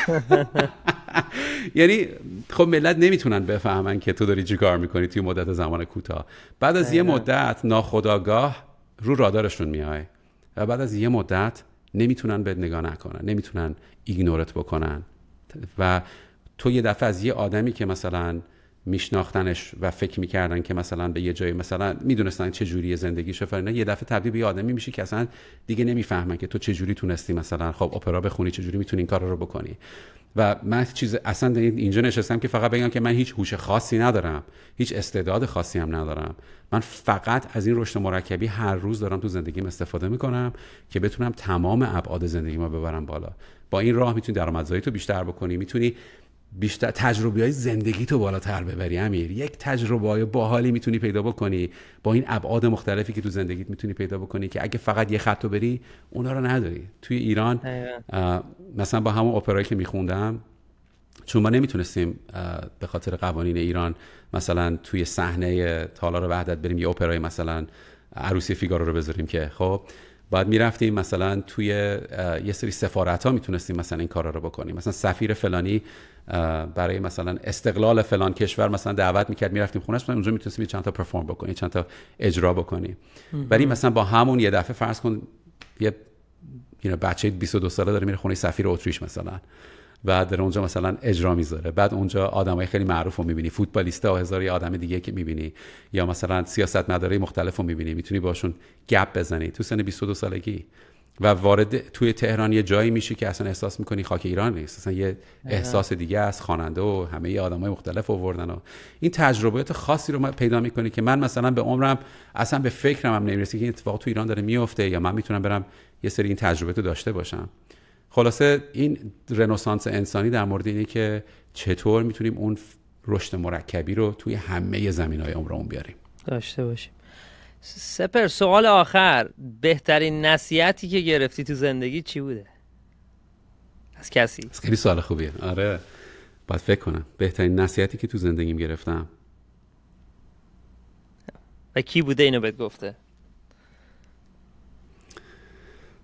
A: یعنی خب ملت نمیتونن بفهمن که تو داری چی کار میکنی توی مدت زمان کوتاه. بعد از یه مدت ناخودآگاه رو رادارشون میای و بعد از یه مدت نمیتونن بهت نگاه نکنن، نمیتونن ایگنورت بکنن. و تو یه دفعه از یه آدمی که مثلا میشناختنش و فکر میکردن که مثلا به یه جایی مثلا میدونستن چه جوری زندگیشه فلان، یه دفعه تبدیل به یه آدمی میشی که اصلا دیگه نمیفهمن که تو چه جوری تونستی مثلا خب اپرا بخونی، چه جوری میتونی این کارا رو بکنی. و من چیز اصلا اینجا نشستم که فقط بگم که من هیچ هوش خاصی ندارم، هیچ استعداد خاصی هم ندارم. من فقط از این رشد مرکبی هر روز دارم تو زندگیم استفاده میکنم که بتونم تمام ابعاد زندگیمو ببرم بالا. با این راه میتونی درآمدزایی تو بیشتر بکنی، میتونی بیشتر تجربیات زندگی تو بالاتر ببری. امیر یک تجربه باحالی میتونی پیدا بکنی با این ابعاد مختلفی که تو زندگیت میتونی پیدا بکنی که اگه فقط یه خط رو بری اونا رو نداری. توی ایران مثلا با همون اپرایی که میخوندم، چون ما نمیتونستیم به خاطر قوانین ایران مثلا توی صحنه تالار وحدت بریم یه اپرای مثلا عروسی فیگارو رو بذاریم که خب بعد میرفتیم مثلا توی یه سری سفارت ها میتونستیم مثلا این کارا رو بکنیم. مثلا سفیر فلانی برای مثلا استقلال فلان کشور مثلا دعوت میکرد، میرفتیم خونه‌اش، مثلا اونجا میتونستیم چند تا پرفورم بکنیم، چند تا اجرا بکنیم. ولی مثلا با همون یه دفعه فرض کن یه یه بچه بیست و دو ساله داره میره خونه سفیر اتریش مثلا، بعد در اونجا مثلا اجرا میذاره، بعد اونجا آدمای خیلی معروف رو میبینی، فوتبالیستا و هزار یا آدم دیگه که میبینی، یا مثلا سیاستمدارای مختلف رو میبینی، میتونی باشون گپ بزنی تو سن بیست و دو سالگی و وارد توی تهران یه جایی میشی که اصلا احساس میکنی خاک ایران نیست، اصلا یه احساس دیگه از خواننده و همه ی آدمای مختلف آوردن و این تجربیات خاصی رو پیدا میکنی که من مثلا به عمرم اصلا به فکرم هم نمیرسه که این اتفاق تو ایران داره میفته یا من میتونم برم یه سری این تجربیات رو داشته باشم. خلاصه این رنسانس انسانی در مورد اینه که چطور میتونیم اون رشد مرکبی رو توی همه زمینهای عمرمون بیاریم،
B: داشته باشیم. سپر، سوال آخر، بهترین نصیحتی که گرفتی تو زندگی چی بوده؟ از کسی؟
A: خیلی سوال خوبیه. آره باید فکر کنم. بهترین نصیحتی که تو زندگیم گرفتم
B: و کی بوده اینو بهت گفته؟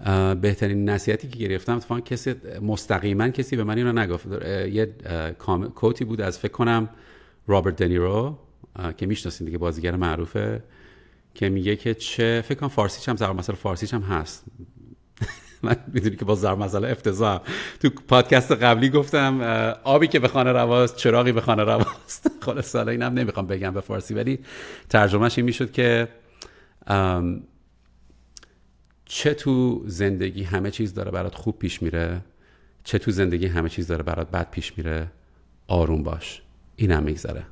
A: بهترین نصیحتی که گرفتم اتفاقا کسی مستقیما کسی به من اینو نگفت. یه کوتی بود از فکر کنم رابرت دنیرو که میشناسین دیگه، بازیگر معروفه، که میگه که چه فکر کنم فارسیش هم ضرب مثل فارسیش هم هست. من میدونی که با ضرب مثل افتضاح تو پادکست قبلی gفتم آبی که به خانه رواست چراغی به خانه رواست. خلاص حالا اینم نمیخوام بگم به فارسی، ولی ترجمهش این میشد که چه تو زندگی همه چیز داره برات خوب پیش میره، چه تو زندگی همه چیز داره برات بد پیش میره، آروم باش، این هم میگذره.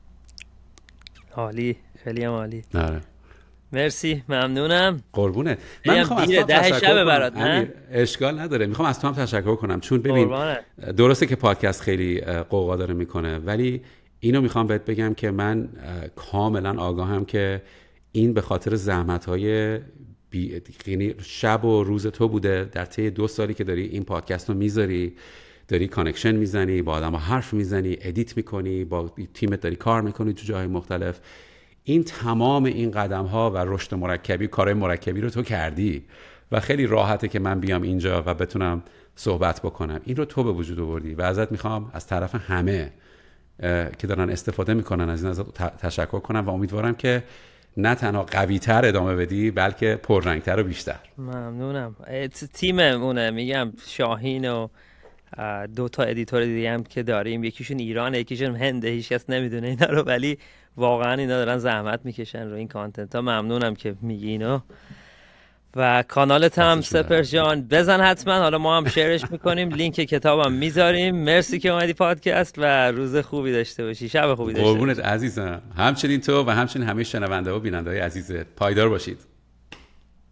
B: عالی، خیلی هم عالی.
A: آره
B: مرسی، ممنونم.
A: قربونه. من میخوام از تو تشکر کنم. برات امیر، اشکال نداره. میخوام از تو هم تشکر کنم چون ببین قربانه. درسته که پادکست خیلی قوقا داره میکنه، ولی اینو میخوام بهت بگم که من کاملا آگاهم که این به خاطر زحمت‌های بی... یعنی شب و روز تو بوده در طی دو سالی که داری این پادکست رو میذاری، داری کانکشن میزنی، با آدم ها حرف میزنی، ادیت میکنی، با تیمت داری کار میکنی تو جاهای مختلف. این تمام این قدم ها و رشد مرکبی، کارهای مرکبی رو تو کردی و خیلی راحته که من بیام اینجا و بتونم صحبت بکنم. این رو تو به وجود آوردی و ازت میخوام از طرف همه که دارن استفاده میکنن از این ازت تشکر کنم و امیدوارم که نه تنها قوی تر ادامه بدی بلکه پررنگتر و بیشتر.
B: ممنونم. تیممونه، میگم شاهین و دو تا ادیتور دیگه هم که داریم، یکیشون ایرانه یکیشون هنده، هیچ کس نمیدونه اینا رو، ولی واقعا اینا دارن زحمت میکشن رو این کانتنت ها. ممنونم که میگی اینو. و کانالت هم سپر جان بزن حتما، حالا ما هم شیرش میکنیم، لینک کتابم میذاریم. مرسی که اومدی پادکست و روز خوبی داشته باشی، شب خوبی داشته باشی.
A: قربونت عزیزم. همچنین تو و همچنین همه شنونده و بیننده های عزیزت. پایدار باشید.